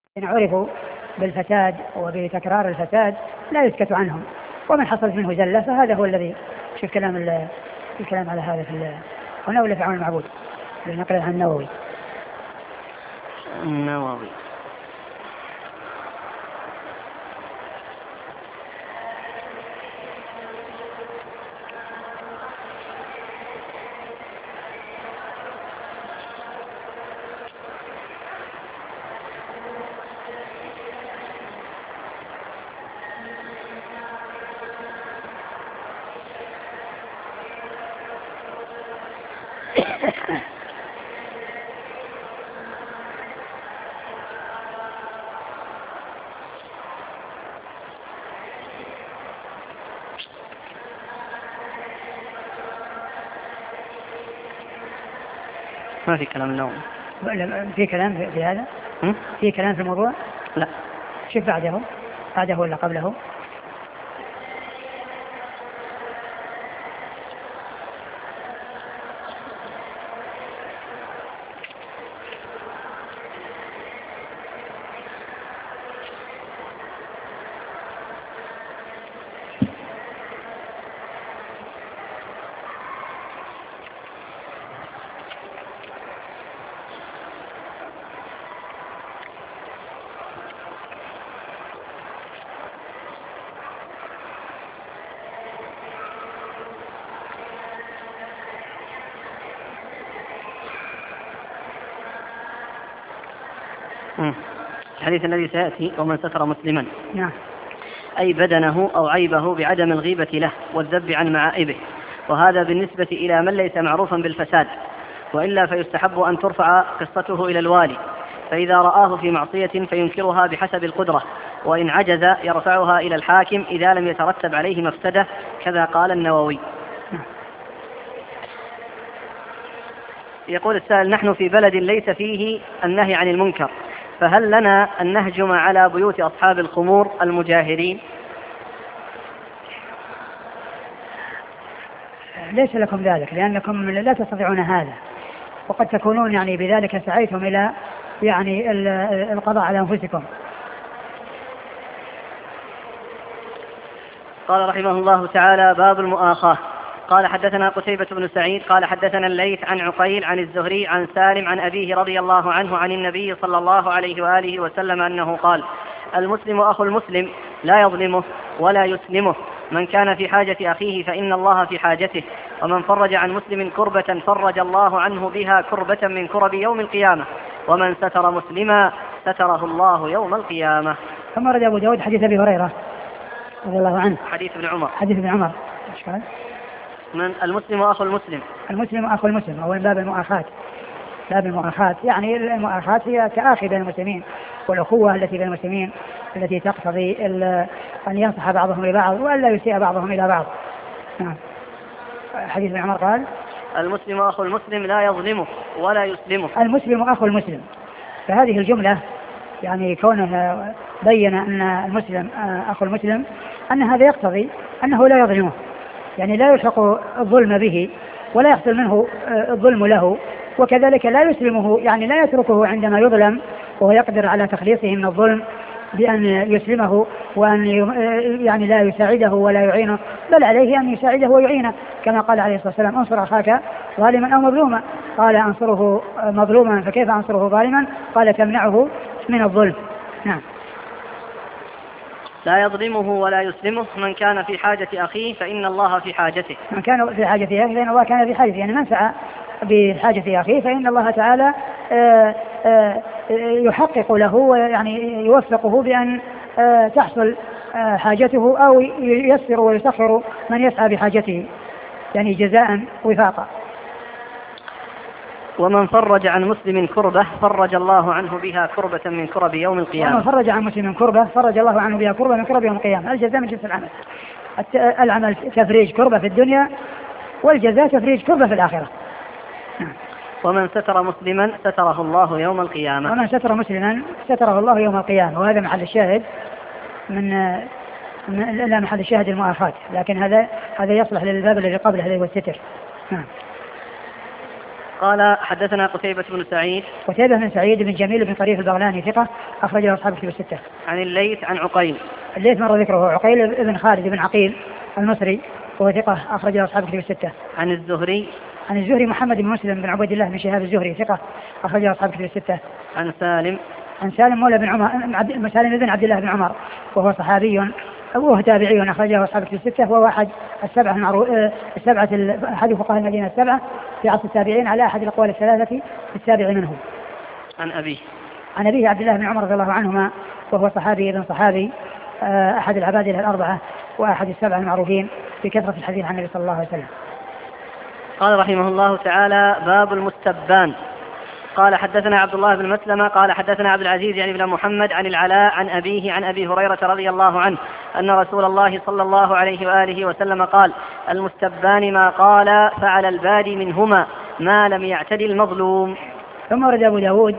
إن عرفوا بالفساد وبتكرار الفساد لا يسكت عنهم، ومن حصلت منه زلة فهذا هو الذي في الكلام على هذا في هنا ولا في عون المعبود لنقل عن النووي. ما في كلام النوم. في كلام في هذا؟ في كلام في الموضوع؟ لا. شوف بعده ولا قبله؟ الحديث الذي سيأتي: ومن ستر مسلما، نعم، أي بدنه أو عيبه بعدم الغيبة له والذب عن معائبه، وهذا بالنسبة إلى من ليس معروفا بالفساد، وإلا فيستحب أن ترفع قصته إلى الوالي، فإذا رآه في معصية فينكرها بحسب القدرة، وإن عجز يرفعها إلى الحاكم إذا لم يترتب عليه مفسدة، كذا قال النووي. يقول السائل: نحن في بلد ليس فيه النهي عن المنكر، فهل لنا أن نهجم على بيوت أصحاب الخمور المجاهرين؟ ليس لكم ذلك، لأنكم لا تستطيعون هذا، وقد تكونون يعني بذلك سعيتم إلى يعني القضاء على أنفسكم. قال رحمه الله تعالى: باب المؤاخاة. قال: حدثنا قتيبة بن سعيد قال حدثنا الليث عن عقيل عن الزهري عن سالم عن أبيه رضي الله عنه عن النبي صلى الله عليه وآله وسلم أنه قال: المسلم أخو المسلم لا يظلمه ولا يسلمه، من كان في حاجة أخيه فإن الله في حاجته، ومن فرج عن مسلم كربة فرج الله عنه بها كربة من كرب يوم القيامة، ومن ستر مسلما ستره الله يوم القيامة. ثم رد أبو داود حديث أبي هريرة رضي الله عنه. حديث ابن عمر. حديث ابن عمر. من المسلم أخو المسلم. المسلم أخو المسلم، أو باب المؤاخاة. باب المؤاخاة يعني المؤاخاة هي تآخي بين المسلمين، والأخوة التي بين المسلمين التي تقتضي أن ينصح بعضهم لبعض وأن لا يسيء بعضهم إلى بعض. نعم. حديث ابن عمر قال: المسلم أخو المسلم لا يظلمه ولا يسلمه. المسلم أخو المسلم، فهذه الجملة يعني كونها بين أن المسلم أخو المسلم أن هذا يقتضي أنه لا يظلمه، يعني لا يلحق الظلم به ولا يحصل منه الظلم له، وكذلك لا يسلمه، يعني لا يتركه عندما يظلم وهو يقدر على تخليصه من الظلم بأن يسلمه، وأن يعني لا يساعده ولا يعينه، بل عليه أن يساعده ويعينه، كما قال عليه الصلاة والسلام: انصر أخاك ظالما أو مظلوما. قال: أنصره مظلوما فكيف أنصره ظالما؟ قال: تمنعه من الظلم. نعم. لا يظلمه ولا يسلمه، من كان في حاجة أخيه فإن الله في حاجته. من كان في حاجة أخيه فإن الله كان في حاجته، يعني من سعى بحاجة أخيه فإن الله تعالى يحقق له ويعني يوفقه بأن تحصل حاجته، أو ييسر ويسخر من يسعى بحاجته، يعني جزاء وفاقا. ومن فرج عن مسلم كربة فرج الله عنه بها كربة من كرب يوم القيامة. ومن فرج عن مسلم كربة فرج الله عنه بها كربة من كرب يوم القيامة. الجزاء من جنس العمل، العمل تفريج كربة في الدنيا، والجزاء تفريج كربة في الآخرة. ومن ستر مسلما ستره الله يوم القيامة. ومن ستر مسلما ستره الله يوم القيامة، وهذا محل الشاهد لا محل الشاهد المؤاخاة، لكن هذا يصلح للباب الذي قبله الذي هو الستر. قال حدثنا قتيبة بن سعيد. قتيبة بن سعيد بن جميل بن طريف البغلاني ثقة أخرج له أصحاب الكتب الستة. عن الليث عن عقيل. الليث مر ذكره، عقيل بن خالد بن عقيل المصري وهو ثقة أخرج له أصحاب الكتب الستة. عن الزهري. عن الزهري محمد بن مسلم بن عبيد الله بن شهاب الزهري ثقة أخرج له أصحاب الكتب الستة. عن سالم. عن سالم مولى بن عمر، سالم بن عبد الله بن عمر وهو صحابي وهو تابعي أخرجه أصحاب الكتب الستة، وهو أحد السبعة أحد فقهاء المدينة السبعة في عصر التابعين على أحد الأقوال الثلاثة السابع منهم. عن أبيه. عن أبيه عبد الله بن عمر رضي الله عنهما وهو صحابي ابن صحابي أحد العبادلة الأربعة وأحد السبعة المعروفين بكثرة الحديث عن النبي صلى الله عليه وسلم. قال رحمه الله تعالى: باب المستبان. قال حدثنا عبد الله بن مسلمة قال حدثنا عبد العزيز يعني بن محمد عن العلاء عن أبيه عن أبي هريرة رضي الله عنه أن رسول الله صلى الله عليه وآله وسلم قال: المستبان ما قال فعلى البادي منهما ما لم يعتدي المظلوم. ثم ورد أبو داود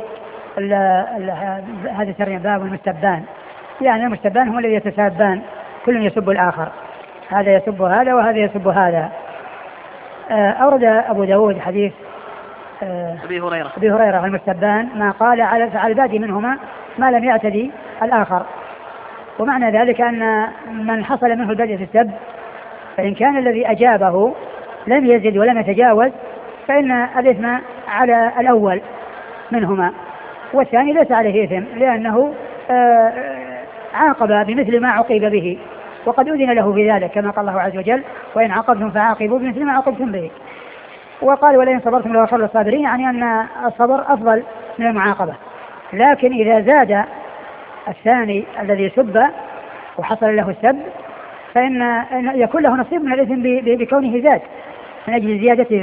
هذا ترجمة باب المستبان، يعني المستبان هم الذي يتسابان كل يسب الآخر، هذا يسب هذا وهذا يسب هذا. أورد أبو داود حديث أبي هريرة المستبان ما قال على البادي منهما ما لم يعتدي الآخر. ومعنى ذلك أن من حصل منه البدء في السب فإن كان الذي أجابه لم يزد ولم يتجاوز فإن الإثم على الأول منهما، والثاني ليس عليه إثم لأنه عاقب بمثل ما عوقب به، وقد أذن له في ذلك كما قال الله عز وجل: وإن عاقبتم فعاقبوا بمثل ما عاقبتم به. وقال: ولئن صبرتم لهو خير للصابرين، يعني أن الصبر أفضل من المعاقبة. لكن إذا زاد الثاني الذي سب وحصل له السب فإن يكون له نصيب من الإثم بكونه زاد من أجل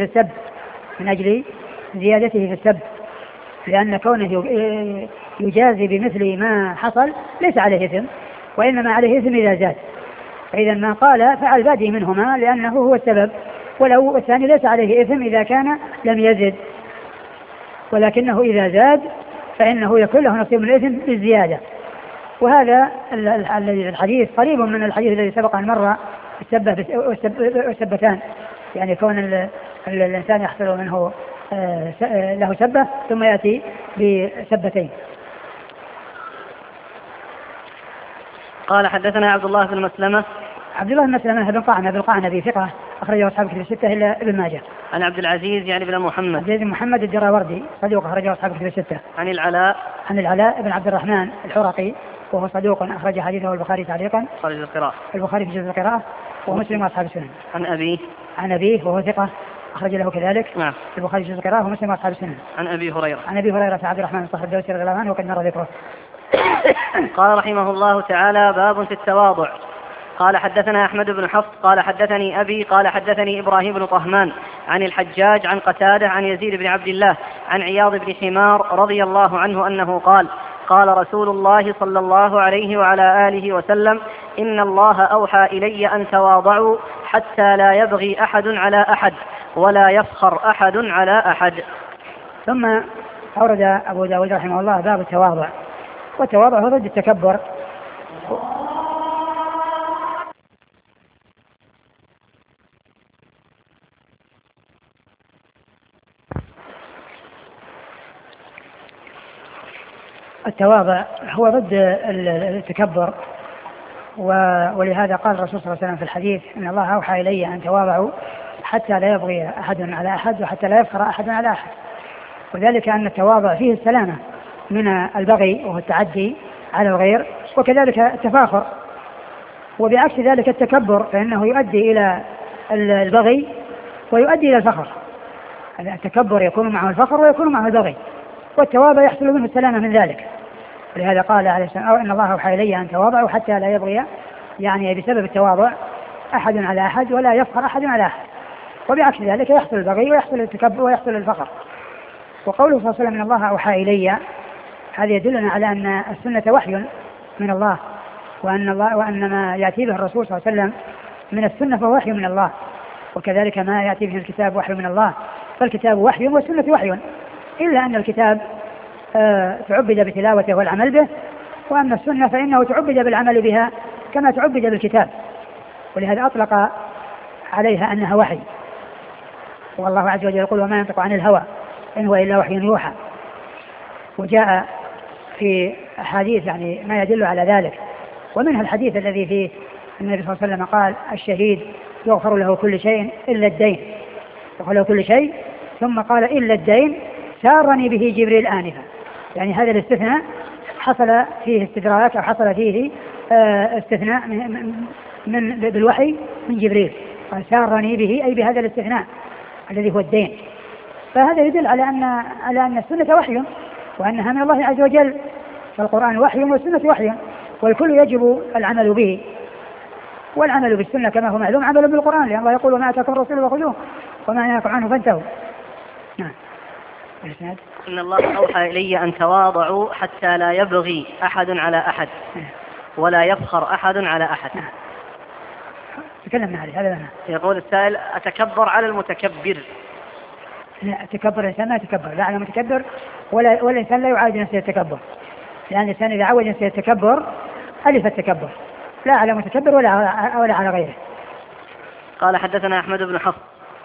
زيادته في السب، لأن كونه يجازي بمثل ما حصل ليس عليه إثم، وإنما عليه إثم إذا زاد. فإذا ما قال فعل بادي منهما لأنه هو السبب، ولو الثاني ليس عليه إثم إذا كان لم يزد، ولكنه إذا زاد فإنه يكون له نصيب من الإثم بالزيادة. وهذا الحديث قريب من الحديث الذي سبق أن مر السبة والسبتان، يعني كون الإنسان يحصل منه له سبة ثم يأتي بسبتين. قال حدثنا عبد الله بن مسلمة. عبد الله بن مسلمة بن قعنبي ثقة أخرجه أصحاب الكتب الستة إلا ابن ماجه. عن عبد العزيز يعني بن محمد. عبد العزيز بن محمد الدراوردي صدوق أخرجه أصحاب الكتب الستة. عن العلاء بن عبد الرحمن الحرقي وهو صدوق أخرج حديثه البخاري تعليقا. البخاري في جزء القراءة ومسلم وأصحاب السنن. عن أبيه وهو ثقة أخرج له كذلك. نعم. البخاري في جزء القراءة ومسلم وأصحاب السنن. عن أبي هريرة عبد الرحمن الصخر الدوسي رضي الله عنه وقد مر ذكره. قال رحمه الله تعالى: باب في التواضع. قال حدثنا أحمد بن حفص قال حدثني أبي قال حدثني إبراهيم بن طهمان عن الحجاج عن قتادة عن يزيد بن عبد الله عن عياض بن حمار رضي الله عنه أنه قال: قال رسول الله صلى الله عليه وعلى آله وسلم: إن الله أوحى إلي أن تواضعوا حتى لا يبغي أحد على أحد ولا يفخر أحد على أحد. ثم أورد أبو داود رحمه الله باب التواضع، والتواضع هو ضد التكبر. التواضع هو ضد التكبر، ولهذا قال الرسول صلى الله عليه وسلم في الحديث: إن الله أوحى إلي أن تواضعوا حتى لا يبغي أحد على أحد وحتى لا يفخر أحد على أحد. وذلك أن التواضع فيه السلامة من البغي وهو التعدي على الغير، وكذلك التفاخر. وبعكس ذلك التكبر فإنه يؤدي إلى البغي ويؤدي إلى الفخر. التكبر يكون معه الفخر ويكون معه البغي، والتواضع يحصل منه السلامة من ذلك. ولهذا قال عليه السلام: إن الله أوحى إلي أن تواضعوا حتى لا يبغي، يعني بسبب التواضع، أحد على أحد ولا يفخر أحد على أحد. وبعكس ذلك يحصل البغي ويحصل التكبر ويحصل الفخر. وقوله صلى الله عليه وسلم: إن الله أوحى إلي، هذا يدلنا على أن السنة وحي من الله، وأن ما يأتي به الرسول صلى الله عليه وسلم من السنة فهو وحي من الله، وكذلك ما يأتي به الكتاب وحي من الله. فالكتاب وحي والسنة وحي، إلا أن الكتاب تعبد بتلاوته والعمل به، وأما السنة فإنه تعبد بالعمل بها كما تعبد بالكتاب، ولهذا أطلق عليها أنها وحي. والله عز وجل يقول: وما ينطق عن الهوى إن هو إلا وحي يوحى. وجاء في أحاديث يعني ما يدل على ذلك، ومنها الحديث الذي فيه النبي صلى الله عليه وسلم قال الشهيد يغفر له كل شيء إلا الدين، يغفر له كل شيء، ثم قال إلا الدين سارني به جبريل آنفا. يعني هذا الاستثناء حصل فيه استدراك أو حصل فيه استثناء بالوحي من جبريل، قال سارني به أي بهذا الاستثناء الذي هو الدين. فهذا يدل على أن السنة وحي وأنها من الله عز وجل، فالقرآن وحي والسنة وحي، والكل يجب العمل به، والعمل بالسنة كما هو معلوم عمل بالقرآن، لأن الله يقول وما آتاكم الرسول فخذوه وما نهاكم عنه فانتهوا. نعم. إن الله أوحى إلي أن تواضعوا حتى لا يبغي أحد على أحد ولا يفخر أحد على أحد. تكلمنا عليه هذا لنا. يقول السائل أتكبر على المتكبر؟ لا، التكبر الإنسان ما يتكبر لا على المتكبر ولا الإنسان لا يعاود نفسه التكبر، لأن الإنسان إذا عود نفسه التكبر ألف التكبر لا على متكبر ولا على غيره. قال حدثنا أحمد بن حفص.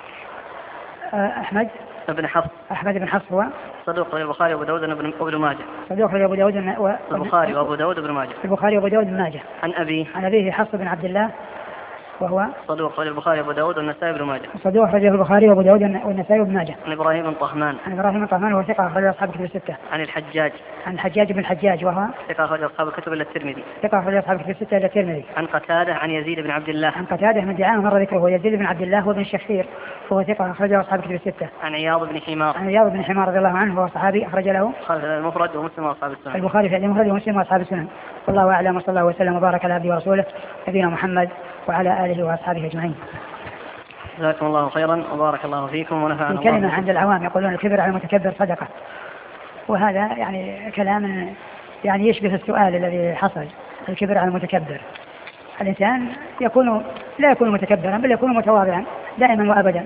أحمد بن حفص هو صدوق البخاري وأبو داود وابن ماجه. صدوق أبو داود البخاري وأبو داود وابن ماجه. البخاري وأبو داود وابن ماجه. عن أبيه حفص بن عبد الله وهو صدوق البخاري وأبو داود والنسائي وابن ماجه. صدوق رجل البخاري وأبو داود والنسائي وابن ماجه. عن إبراهيم بن طهمان وهو ثقة أخرج أصحاب الكتب الستة. عن الحجاج بن الحجاج وهو ثقة أخرج أصحاب الكتب إلا الترمذي. ثقة أخرج أصحاب الكتب الستة إلا الترمذي. عن قتادة عن يزيد بن عبد الله. عن قتادة من دعاه مر ذكره يزيد بن عبد الله وابن الشخير وهو ثقة أخرج أصحاب الكتب الستة. عن عياض بن حمار رضي الله عنه وهو صحابي أخرج له المفرد ومسلم وأصحاب السنن. البخاري في المفرد ومسلم وأصحاب السنن. والله أعلم، وصلى الله وسلم وبارك على عبده ورسوله نبينا محمد وعلى آله وأصحابه أجمعين. جزاكم الله خيرا وبارك الله فيكم ونفعنا الله. كلمة عند العوام يقولون الكبر على المتكبر صدقة، وهذا يعني كلام يعني يشبه السؤال الذي حصل. الكبر على المتكبر، الإنسان لا يكون متكبرا بل يكون متواضعا دائما وأبدا،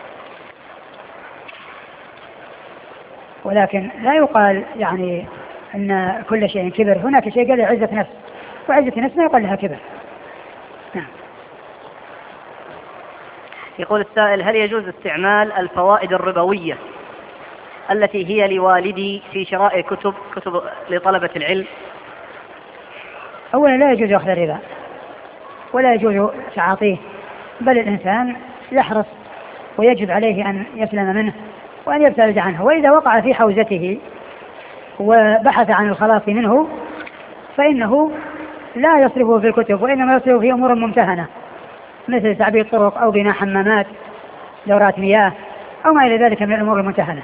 ولكن لا يقال يعني أن كل شيء كبر. هناك شيء قال عزة نفس، وعزة نفس ما يقال لها كبر. نعم. يقول السائل هل يجوز استعمال الفوائد الربوية التي هي لوالدي في شراء كتب لطلبة العلم؟ أولا لا يجوز أخذ الربا ولا يجوز تعاطيه، بل الإنسان يحرص ويجب عليه أن يسلم منه وأن يبتعد عنه، وإذا وقع في حوزته وبحث عن الخلاص منه فإنه لا يصرفه في الكتب، وإنما يصرفه في أمور ممتهنة مثل تعبيد طرق أو بناء حمامات، دورات مياه، أو ما إلى ذلك من الأمور الممتهنة.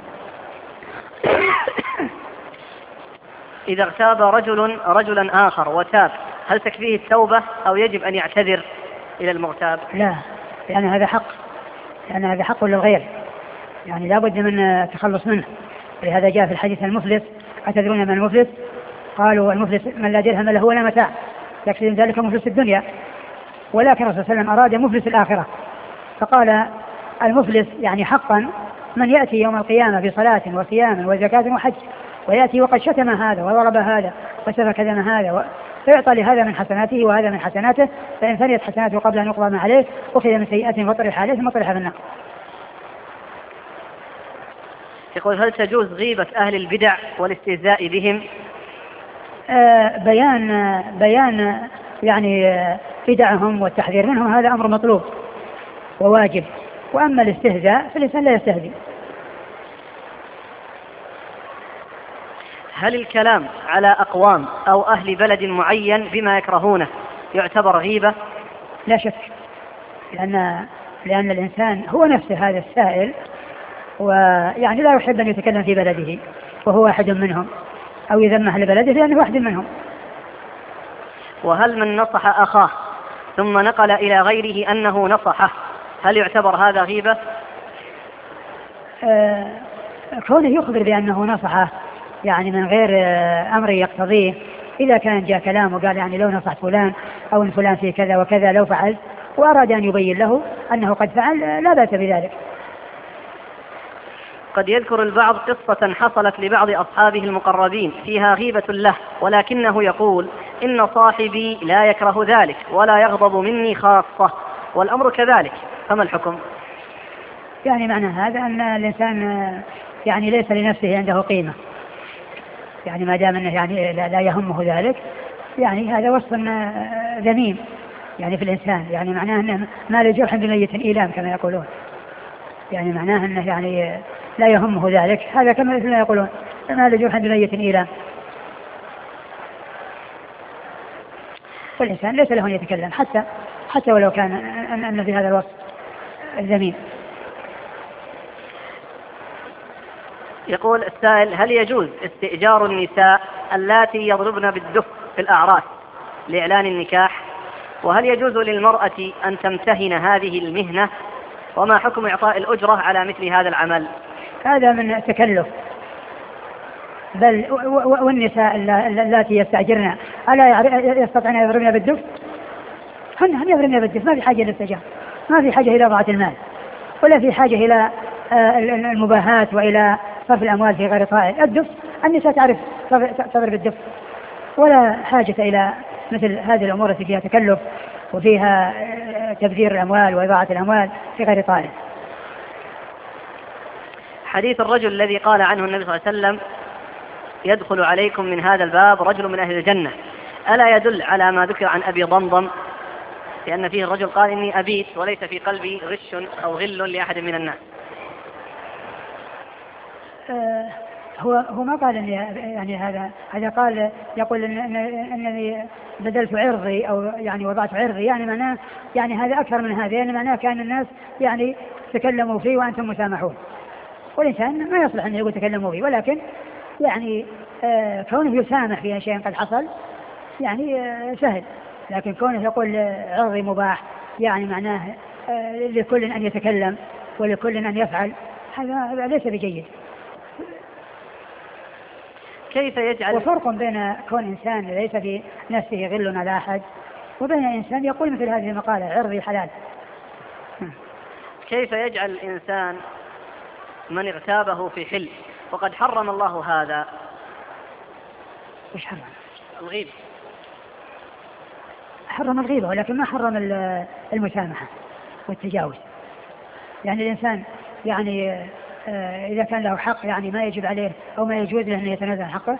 إذا اغتاب رجلا آخر وتاب هل تكفيه التوبة أو يجب أن يعتذر إلى المغتاب؟ لا، لأن هذا حق للغير، يعني لا بد من التخلص منه. ولهذا جاء في الحديث المفلس أتدرون من المفلس؟ قالوا المفلس من لا درهم له ولا متاع، يكفي ذلك مفلس الدنيا. ولكن الرسول صلى الله عليه وسلم أراد مفلس الآخرة، فقال المفلس يعني حقا من يأتي يوم القيامة بصلاة وصيام وزكاة وحج، ويأتي وقد شتم هذا وضرب هذا وسفك دم هذا، فيعطى لهذا من حسناته وهذا من حسناته، فإن فنيت حسناته قبل أن يقضى ما عليه أخذ من سيئات وطرح عليه ثم طرح في النار. يقول هل تجوز غيبة أهل البدع والاستهزاء بهم؟ بيان يعني بدعهم والتحذير منهم هذا أمر مطلوب وواجب، وأما الاستهزاء فالإنسان لا يستهزئ. هل الكلام على أقوام أو أهل بلد معين بما يكرهونه يعتبر غيبة؟ لا شك، لأن الإنسان هو نفسه هذا السائل، ويعني لا يحب أن يتكلم في بلده وهو واحد منهم، أو يذم أهل بلده لأنه واحد منهم. وهل من نصح أخاه ثم نقل إلى غيره أنه نصحه هل يعتبر هذا غيبة؟ كونه يخبر بأنه نصحه يعني من غير أمر يقتضيه، إذا كان جاء كلام وقال يعني لو نصحت فلان أو إن فلان في كذا وكذا لو فعلت، وأراد أن يبين له أنه قد فعل، لا بأس بذلك. قد يذكر البعض قصة حصلت لبعض أصحابه المقربين فيها غيبة له، ولكنه يقول إن صاحبي لا يكره ذلك ولا يغضب مني خاصة، والأمر كذلك، فما الحكم؟ يعني معنى هذا أن الإنسان يعني ليس لنفسه عنده قيمة، يعني ما دام أنه يعني لا يهمه ذلك، يعني هذا وصف ذميم يعني في الإنسان، يعني معناه أنه ما لجرح بميت إيلام كما يقولون، يعني معناه أنه يعني لا يهمه ذلك، هذا كما يقولون ما لجرح بميت إيلام. والإنسان ليس له أن يتكلم حتى ولو كان أن في هذا الوصف الذميم. يقول السائل: هل يجوز استئجار النساء اللاتي يضربن بالدف في الأعراس لإعلان النكاح؟ وهل يجوز للمرأة أن تمتهن هذه المهنة؟ وما حكم إعطاء الأجرة على مثل هذا العمل؟ هذا من التكلف، بل والنساء اللاتي يستأجرن ألا يستطيعن يضربن بالدف؟ هن يضربن بالدف، ما في حاجة للاستئجار، ما في حاجة إلى ضاعة المال، ولا في حاجة إلى المباهات وإلى صرف الأموال في غير طائل. الدف النساء تعرف تضرب الدف، ولا حاجة إلى مثل هذه الأمور التي فيها تكلف وفيها تبذير الأموال وإضاعة الأموال في غير طائل. حديث الرجل الذي قال عنه النبي صلى الله عليه وسلم: يدخل عليكم من هذا الباب رجل من أهل الجنة، ألا يدل على ما ذكر عن أبي ضمضم؟ لأن فيه الرجل قال: إني أبيت وليس في قلبي غش أو غل لأحد من الناس. هو ما قال إن يعني هذا قال يقول إنني بدلت عرضي أو يعني وضعت عرضي، يعني معناه يعني هذا أكثر من هذا، يعني معناه كان الناس يعني تكلموا فيه وأنتم مسامحون، والإنسان ما يصلح أن يقول تكلموا فيه، ولكن يعني كونه يسامح في شيء قد حصل يعني سهل، لكن كونه يقول عرضي مباح يعني معناه لكل أن يتكلم ولكل أن يفعل، هذا ليس بجيد. كيف يجعل وفرق بين كون إنسان ليس في نفسه غل على أحد وبين إنسان يقول مثل هذه المقالة عرضي حلال. كيف يجعل الإنسان من اغتابه في حل وقد حرم الله هذا؟ إيش حرم؟ الغيبة. حرم الغيبة ولكن ما حرم المسامحة والتجاوز. يعني الإنسان يعني إذا كان له حق يعني ما يجب عليه أو ما يجوز له أن يتنازل عن حقه.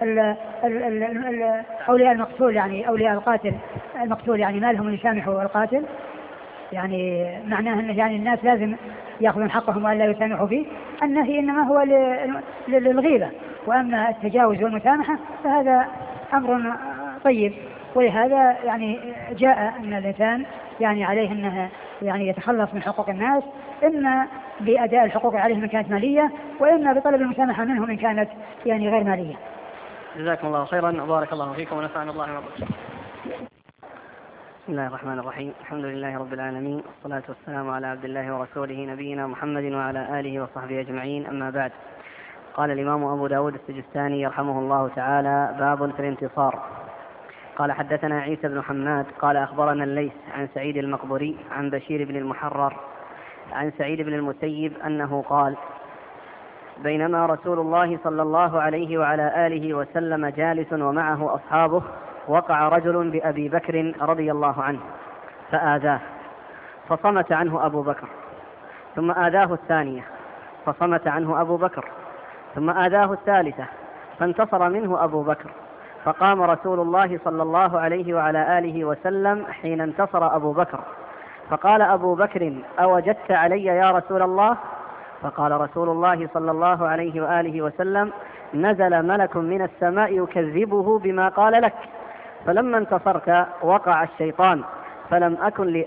أولياء المقتول يعني أولياء القاتل المقتول يعني ما لهم أن يسامحوا القاتل، يعني معناه أن يعني الناس لازم يأخذون حقهم وأن لا يسامحوا فيه. النهي إنما هو للغيبة، وأما التجاوز والمسامحة فهذا أمر طيب. ولهذا يعني جاء أن الإنسان يعني عليه أنه يعني يتخلص من حقوق الناس، إما بأداء الحقوق عليهم إن كانت مالية، وإما بطلب المسامحة منهم إن كانت يعني غير مالية. جزاكم الله خيرا وبارك الله فيكم ونفعنا الله وبركاته. بسم الله الرحمن الرحيم، الحمد لله رب العالمين، والصلاة والسلام على عبد الله ورسوله نبينا محمد وعلى آله وصحبه أجمعين، أما بعد. قال الإمام أبو داود السجستاني يرحمه الله تعالى: باب في الانتصار. قال: حدثنا عيسى بن حماد قال: أخبرنا الليث عن سعيد المقبري عن بشير بن المحرر عن سعيد بن المسيب أنه قال: بينما رسول الله صلى الله عليه وعلى آله وسلم جالس ومعه أصحابه، وقع رجل بأبي بكر رضي الله عنه فآذاه، فصمت عنه أبو بكر، ثم آذاه الثانية فصمت عنه أبو بكر، ثم آذاه الثالثة فانتصر منه أبو بكر، فقام رسول الله صلى الله عليه وعلى آله وسلم حين انتصر أبو بكر، فقال أبو بكر: أوجدت علي يا رسول الله؟ فقال رسول الله صلى الله عليه وآله وسلم: نزل ملك من السماء يكذبه بما قال لك، فلما انتصرت وقع الشيطان، فلم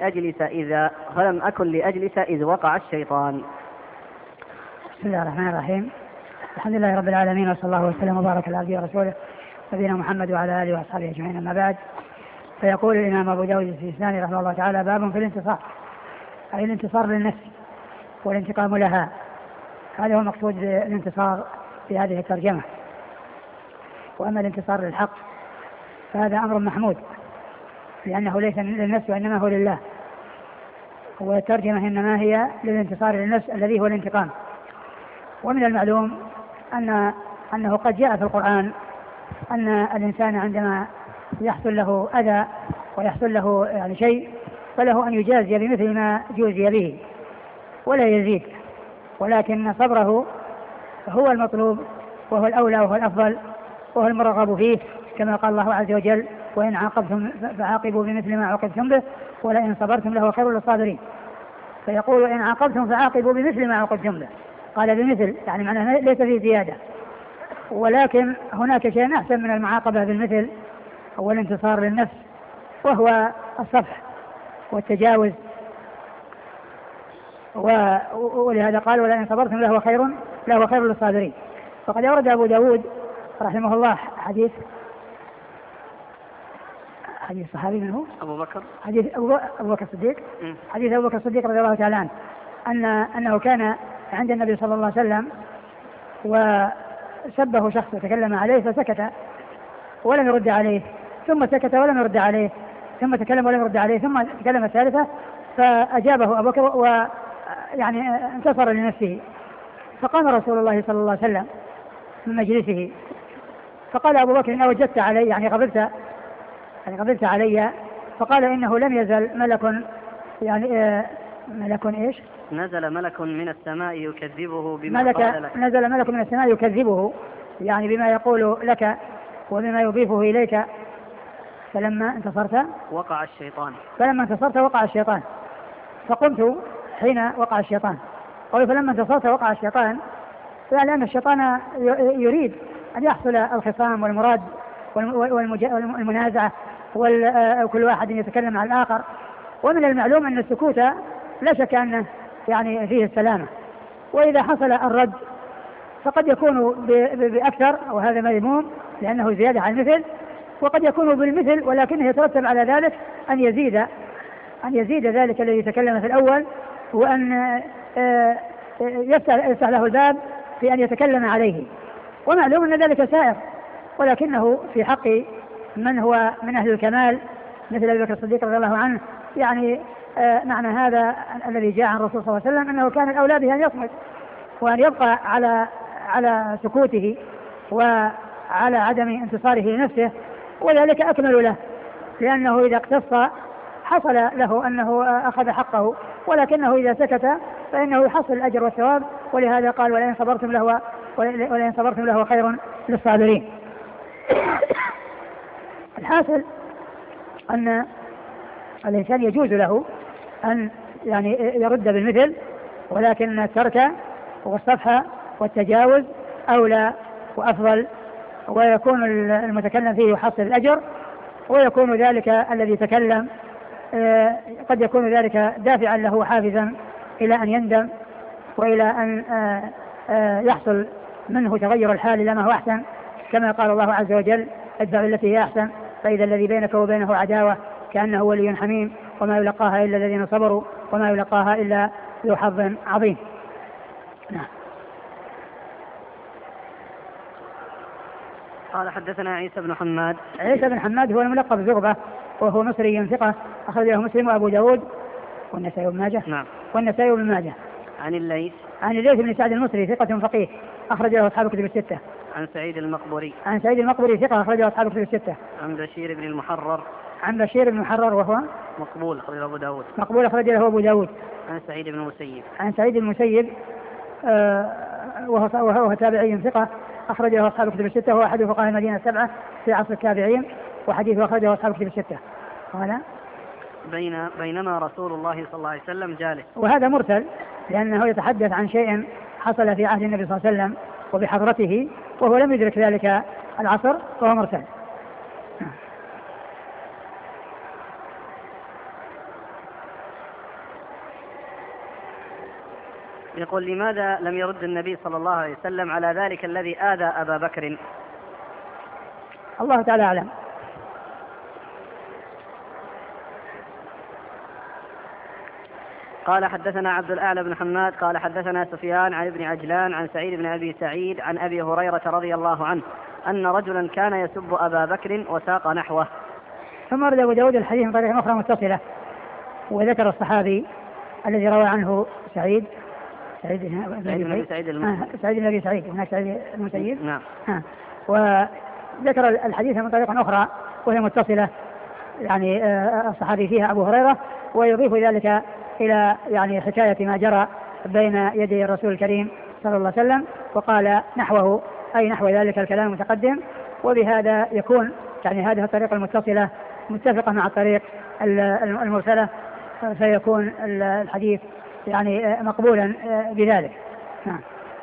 أكن لأجلس إذ وقع الشيطان. بسم الله الرحمن الرحيم، الحمد لله رب العالمين، وصلى الله وسلم وبارك على عبده ورسوله نبينا محمد وعلى آله وأصحابه أجمعين، أما بعد. فيقول الإمام أبو داود السجستاني رحمه الله تعالى: باب في الانتصار، أي الانتصار للنفس والانتقام لها. هذا هو المقصود بالانتصار في هذه الترجمة. وأما الانتصار للحق فهذا أمر محمود، لأنه ليس للنفس وإنما هو لله، والترجمة إنما هي للانتصار للنفس الذي هو الانتقام. ومن المعلوم أنه قد جاء في القرآن أن الإنسان عندما يحصل له أذى ويحصل له يعني شيء فله أن يجازي بمثل ما جوزي به ولا يزيد، ولكن صبره هو المطلوب وهو الأولى وهو الأفضل وهو المرغب فيه، كما قال الله عز وجل: وإن عاقبتم فعاقبوا بمثل ما عوقبتم به ولئن صبرتم لهو خير للصابرين. فيقول: إن عاقبتم فعاقبوا بمثل ما عوقبتم به، قال بمثل يعني معناه ليس فيه زيادة، ولكن هناك شيء أحسن من المعاقبة بالمثل، هو الانتصار للنفس، وهو الصفح والتجاوز. ولهذا قال: ولئن صبرتم لهو خير للصابرين. فقد أورد أبو داود رحمه الله حديث صحابي منه أبو بكر، حديث أبو بكر الصديق، حديث أبو بكر الصديق رضي الله تعالى عنه أنه كان عند النبي صلى الله عليه وسلم وسبه شخص وتكلم عليه فسكت ولم يرد عليه، ثم سكت ولم يرد عليه، ثم تكلم ولم يرد عليه، ثم تكلم الثالثة فأجابه أبو بكر ويعني انتصر لنفسه. فقام رسول الله صلى الله عليه وسلم من مجلسه فقال أبو بكر: إن وجدت علي يعني غضبت علي. فقال: إنه لم يزل ملك ملك إيش؟ نزل ملك من السماء يكذبه بما قال لك. نزل ملك من السماء يكذبه يعني بما يقول لك وبما يضيفه إليك. فلما انتصرت وقع الشيطان. فقمت حين وقع الشيطان. فلما انتصرت وقع الشيطان، يعني أن الشيطان يريد أن يحصل الخصام والمراد والمنازعة وكل واحد يتكلم مع الآخر. ومن المعلوم أن السكوت لا شك أنه يعني فيه السلامة، وإذا حصل الرد فقد يكون بأكثر، وهذا مذموم لأنه زيادة عن المثل، وقد يكون بالمثل ولكنه يترتب على ذلك أن يزيد ذلك الذي تكلم في الأول، وأن يفتح له الباب في أن يتكلم عليه. ومعلوم أن ذلك سائر، ولكنه في حق من هو من أهل الكمال مثل أبي بكر الصديق رضي الله عنه، يعني معنى هذا الذي جاء عن الرسول صلى الله عليه وسلم أنه كان الأولى به أن يصمت وأن يبقى على سكوته وعلى عدم انتصاره لنفسه، وذلك أكمل له، لأنه إذا اقتص حصل له أنه أخذ حقه، ولكنه إذا سكت فإنه يحصل الأجر والثواب. ولهذا قال: ولئن صبرتم له خير للصابرين. الحاصل أن الإنسان يجوز له أن يعني يرد بالمثل، ولكن الترك والصفح والتجاوز أولى وأفضل، ويكون المتكلم فيه يحصل الأجر، ويكون ذلك الذي تكلم قد يكون ذلك دافعا له حافزا إلى أن يندم وإلى أن يحصل منه تغير الحال إلى ما هو أحسن، كما قال الله عز وجل: ادفع التي هي أحسن فإذا الذي بينك وبينه عداوة كأنه ولي حميم وما يلقاها إلا الذين صبروا وما يلقاها إلا ذو حظ عظيم. نعم. قال: حدثنا عيسى بن حماد. عيسى بن حماد هو الملقب زغبة، وهو مصري ثقة، أخرج له مسلم وأبو داود والنسائي وابن ماجه. نعم. والنسائي وابن ماجه. عن الليث بن سعد المصري ثقة فقيه، أخرج له أصحاب الكتب الستة. عن سعيد المقبري ثقة، أخرج له أصحاب الكتب الستة. عن بشير بن المحرر وهو مقبول، أخرج له أبو داود. أبو داود. عن سعيد بن المسيب وهو تابعي ثقة، أخرج له أصحاب الكتب الستة، وهو أحد فقهاء المدينة السبعة في عصر التابعين، وحديثه أخرجه أصحاب الكتب الستة. قال: بينما رسول الله صلى الله عليه وسلم جالس. وهذا مرسل لأنه يتحدث عن شيء حصل في عهد النبي صلى الله عليه وسلم وبحضرته، وهو لم يدرك ذلك العصر، فهو مرسل. يقول: لماذا لم يرد النبي صلى الله عليه وسلم على ذلك الذي آذى أبا بكر؟ الله تعالى أعلم. قال: حدثنا عبد الأعلى بن حماد قال: حدثنا سفيان عن ابن عجلان عن سعيد بن أبي سعيد عن أبي هريرة رضي الله عنه أن رجلا كان يسب أبا بكر وساق نحوه. ثم ورد أبو داود الحديث من طريق أخرى متصلة، وذكر الصحابي الذي روى عنه سعيد بن أبي سعيد هناك سعيد المسيب. نعم. وذكر الحديث من طريق أخرى وهي متصلة، يعني الصحابي فيها أبو هريرة، ويضيف ذلك إلى يعني حكاية ما جرى بين يدي الرسول الكريم صلى الله عليه وسلم وقال نحوه أي نحو ذلك الكلام المتقدم. وبهذا يكون يعني هذه الطريقة المتصلة متفقة مع الطريق المرسلة، فيكون الحديث يعني مقبولا بذلك. نعم.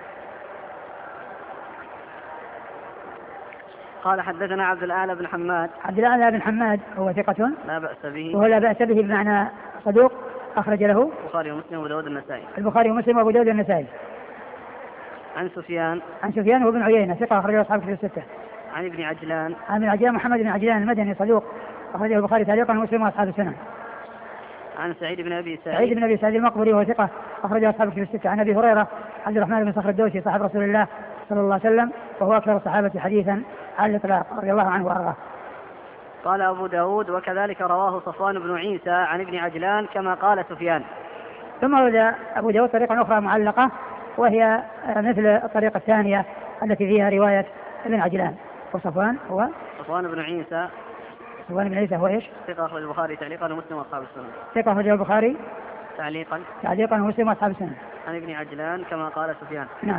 قال حدثنا عبد الأعلى بن حماد. عبد الأعلى بن حماد هو ثقة لا بأس به، وهو لا بأس به بمعنى صدوق، أخرج له البخاري ومسلم وأبو داود النسائي. البخاري ومسلم وأبو داود النسائي. عن سفيان. عن سفيان وابن عيينة ثقة، أخرجه أصحاب كتب الستة. عن ابن عجلان. عن ابن عجلان محمد بن عجلان المدني صدوق، أخرجه البخاري تعليقا ومسلم وأصحاب السنن. عن سعيد بن أبي سعيد. سعيد بن أبي سعيد المقبري وهو ثقة، أخرجه أصحاب كتب الستة. عن أبي هريرة عبد الرحمن بن صخر الدوسي صاحب رسول الله صلى الله عليه وسلم، وهو أكثر الصحابة حديثا على الإطلاق رضي الله عنه وأرضاه. قال أبو داود وكذلك رواه صفوان بن عيسى عن ابن عجلان كما قال سفيان. ثم ورد أبو داود طريقة أخرى معلقة، وهي مثل الطريقة الثانية التي فيها رواية ابن عجلان. وصفوان هو صفوان بن عيسى. صفوان بن عيسى هو إيش؟ ثقة أخرج البخاري تعليقا ومسلم وأصحاب السنن. ثقة أخرج البخاري تعليقا ومسلم وأصحاب السنن. عن ابن عجلان كما قال سفيان. نعم.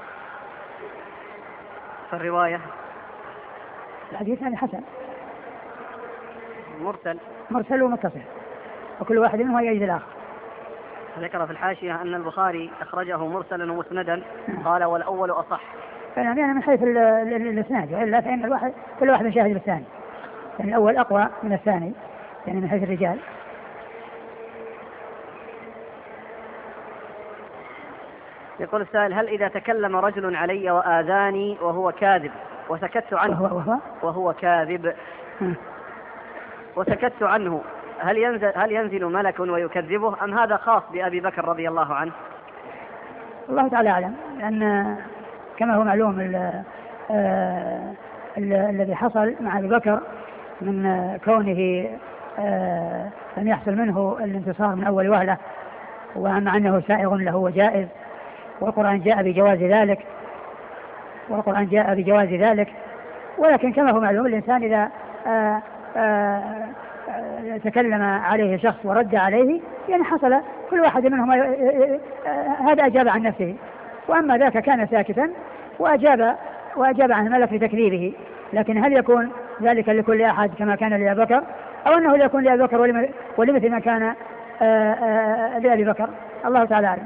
فالرواية الحديث يعني حسن مرسل ومتصل، وكل واحد منهم يجد الآخر. ذكر في الحاشية أن البخاري أخرجه مرسلا ومسندا. قال والأول أصح. يعني من حيث الإسناد، وإلا فإن كل واحد شاهد بالثاني، يعني الأول أقوى من الثاني يعني من حيث الرجال. يقول السائل: هل إذا تكلم رجل علي وآذاني وهو كاذب وسكت عنه وهو كاذب وسكت عنه هل ينزل ملك ويكذبه أم هذا خاص بأبي بكر رضي الله عنه؟ الله تعالى أعلم، لأن كما هو معلوم الذي حصل مع أبي بكر من كونه لم يحصل منه الانتصار من أول وهلة، ومع أنه سائغ له وجائز، والقرآن جاء بجواز ذلك. ولكن كما هو معلوم الإنسان إذا تكلم عليه شخص ورد عليه يعني حصل كل واحد منهم هذا أجاب عن نفسه، وأما ذاك كان ساكتا وأجاب عن الملك لتكذيبه. لكن هل يكون ذلك لكل أحد كما كان لأبي بكر، أو أنه يكون لأبي بكر ولمثل ما كان لأبي بكر؟ الله تعالى أعلم.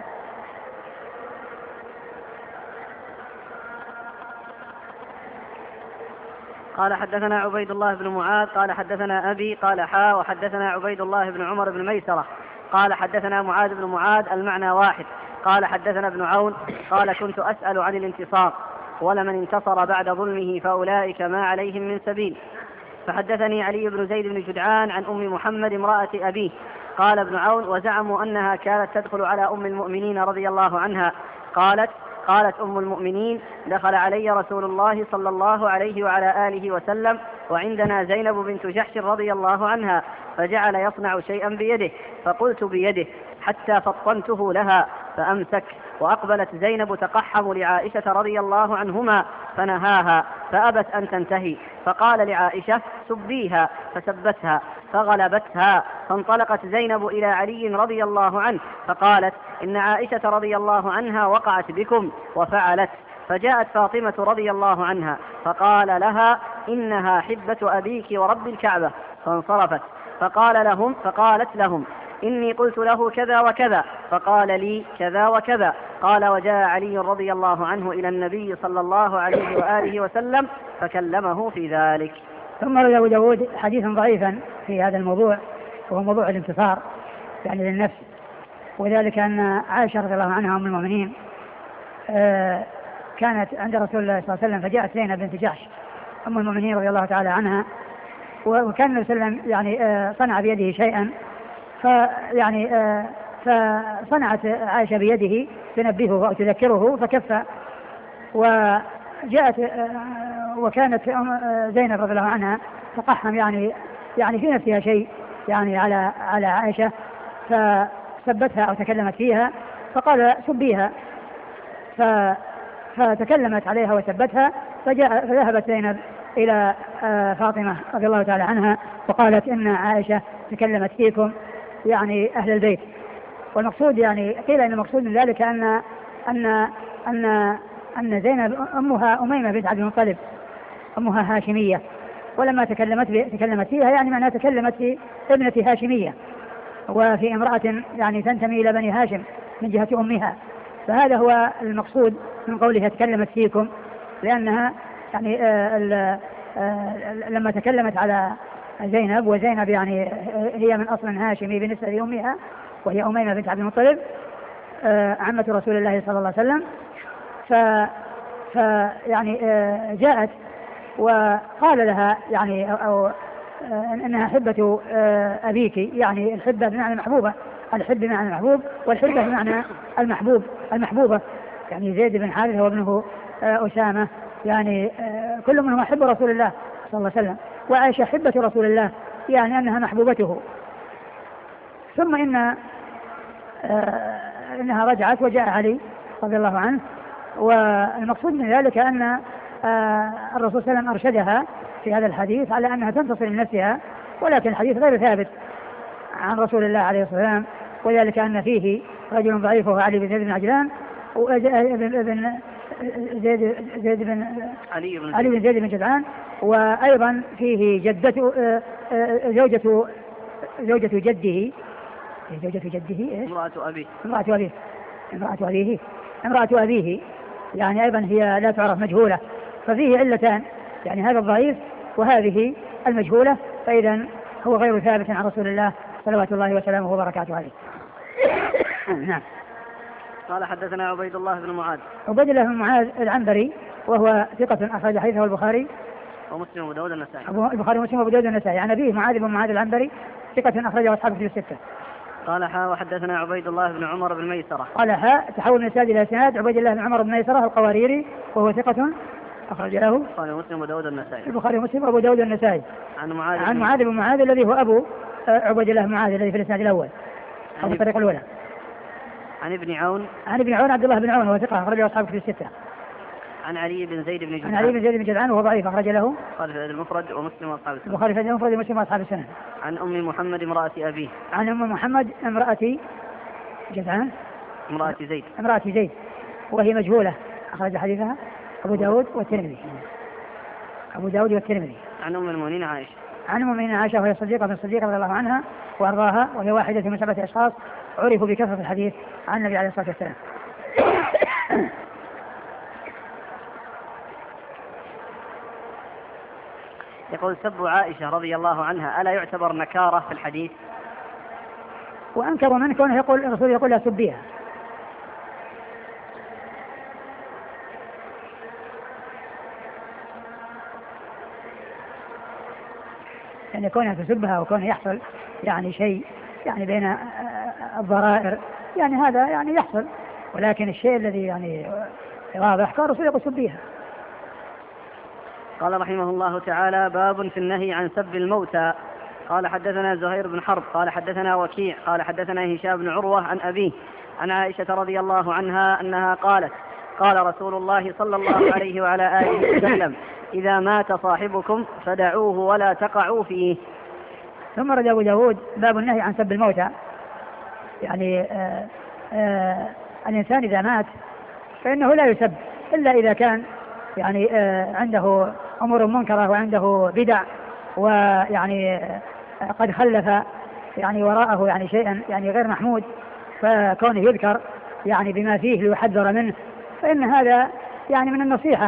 قال حدثنا عبيد الله بن معاذ قال حدثنا أبي قال وحدثنا عبيد الله بن عمر بن ميسرة قال حدثنا معاذ بن معاذ المعنى واحد. قال حدثنا ابن عون قال كنت أسأل عن الانتصار ولمن انتصر بعد ظلمه فأولئك ما عليهم من سبيل. فحدثني علي بن زيد بن جدعان عن أم محمد امرأة أبيه. قال ابن عون: وزعموا أنها كانت تدخل على أم المؤمنين رضي الله عنها. قالت أم المؤمنين: دخل علي رسول الله صلى الله عليه وعلى آله وسلم وعندنا زينب بنت جحش رضي الله عنها، فجعل يصنع شيئا بيده، فقلت بيده حتى فطنته لها فأمسك، وأقبلت زينب تقحم لعائشة رضي الله عنهما فنهاها فأبت أن تنتهي، فقال لعائشة: سبيها، فسبتها فغلبتها، فانطلقت زينب إلى علي رضي الله عنه فقالت: إن عائشة رضي الله عنها وقعت بكم وفعلت. فجاءت فاطمة رضي الله عنها فقال لها: إنها حبة أبيك ورب الكعبة، فانصرفت. فقالت لهم: إني قلت له كذا وكذا، فقال لي كذا وكذا. قال: وجاء علي رضي الله عنه إلى النبي صلى الله عليه وآله وسلم فكلمه في ذلك. ثم روى أبو داود حديثا ضعيفا في هذا الموضوع، وهو موضوع الانتصار يعني للنفس، وذلك أن عائشة رضي الله عنها أم المؤمنين كانت عند رسول الله صلى الله عليه وسلم، فجاءت زينب بنت جحش أم المؤمنين رضي الله تعالى عنها، وكان النبي صلى الله عليه وسلم يعني صنع بيده شيئا، فصنعت عائشة بيده تنبهه أو تذكره فكف، وجاءت وكانت زينب رضي الله عنها تقحم يعني في نفسها شيء يعني على عائشة، فسبتها أو تكلمت فيها، فقال: سبيها، فتكلمت عليها وسبتها، فذهبت زينب إلى فاطمة رضي الله تعالى عنها وقالت: إن عائشة تكلمت فيكم يعني أهل البيت. والمقصود يعني قيل إن المقصود من ذلك أن أن زينب أمها أميمة بنت عبد المطلب، أمها هاشمية، ولما تكلمت فيها يعني معناها تكلمت في ابنة هاشمية، وفي امرأة يعني تنتمي إلى بني هاشم من جهة أمها. فهذا هو المقصود من قولها تكلمت فيكم، لأنها يعني لما تكلمت على زينب، وزينب يعني هي من أصل هاشمي بالنسبة لأمها، وهي أميمة بنت عبد المطلب عمة رسول الله صلى الله عليه وسلم، يعني جاءت وقال لها يعني أو أنها حبة أبيك، يعني الحبة بمعنى المحبوبة، الحب بمعنى المحبوب، والحبة بمعنى المحبوبة، يعني زيد بن حارثة وابنه أسامة، يعني كل منهم حب رسول الله صلى الله عليه وسلم، وعائشة حبة رسول الله، يعني أنها محبوبته. ثم إنها رجعت وجاء علي رضي الله عنه، والمقصود من ذلك أن الرسول صلى الله عليه وسلم أرشدها في هذا الحديث على أنها تنتصر لنفسها، ولكن الحديث غير ثابت عن رسول الله عليه الصلاة والسلام، وذلك أن فيه رجل ضعيف وهو علي بن زيد بن عجلان علي بن زيد بن جدعان، وأيضا فيه جدته زوجة جده امرأة أبيه، يعني أيضا هي لا تعرف مجهولة، ففيه علتان، يعني هذا الضعيف وهذه المجهولة، فإذا هو غير ثابت عن رسول الله صلوات الله وسلامه وبركاته عليه. نعم. قال حدثنا عبيد الله بن معاذ العنبري، وهو ثقة أخرج حديثه البخاري ومسلم وأبو داود النسائي. البخاري ومسلم وأبو داود النسائي. عن أبيه معاذ بن معاذ العنبري ثقة أخرجه أصحاب الكتب الستة. قال وحدثنا عبيد الله بن عمر بن ميسرة. قال تحول من إسناد إلى إسناد. عبيد الله بن عمر بن ميسرة القواريري، وهو ثقة أخرج له البخاري ومسلم وأبو داود النسائي. البخاري ومسلم وأبو داود النسائي. عن معاذ بن معاذ الذي هو أبو عبيد الله بن معاذ الذي في الإسناد الأول أو في الطريق الأولى. عن ابن عون عبد الله بن عون، وهو ثقة أخرجه أصحاب الكتب الستة. عن علي بن زيد بن جدعان وهو ضعيف أخرج له البخاري في المفرد ومسلم وأصحاب السنن. البخاري في المفرد ومسلم وأصحاب السنن. عن أم محمد امرأة أبيه. عن أم محمد امرأة جدعان امرأة زيد وهي مجهولة، أخرج حديثها أبو داود والترمذي. عن أم المؤمنين عائشة وهي صديقة رضي الله عنها وأرضاها، وهي واحدة من 7 أشخاص عرفوا بكثرة الحديث عن النبي عليه الصلاة والسلام. يقول سب عائشة رضي الله عنها ألا يعتبر نكارة في الحديث؟ وأنكر من كونه الرسول يقول لا سبيها، يعني كونها تسبها وكونه يحصل يعني شيء يعني بين الضرائر، يعني هذا يعني يحصل، ولكن الشيء الذي يعني واضح كان الرسول يقول سبيها. قال رحمه الله تعالى: باب في النهي عن سب الموتى. قال حدثنا زهير بن حرب قال حدثنا وكيع قال حدثنا هشام بن عروة عن أبيه عن عائشة رضي الله عنها أنها قالت: قال رسول الله صلى الله عليه وعلى آله وسلم: إذا مات صاحبكم فدعوه ولا تقعوا فيه. ثم رد أبو داود باب النهي عن سب الموتى، يعني الإنسان إذا مات فإنه لا يسب إلا إذا كان يعني عنده أمور منكرة وعنده بدع، ويعني قد خلف يعني وراءه يعني شيئا يعني غير محمود، فكونه يذكر يعني بما فيه ليحذر منه، فإن هذا يعني من النصيحة،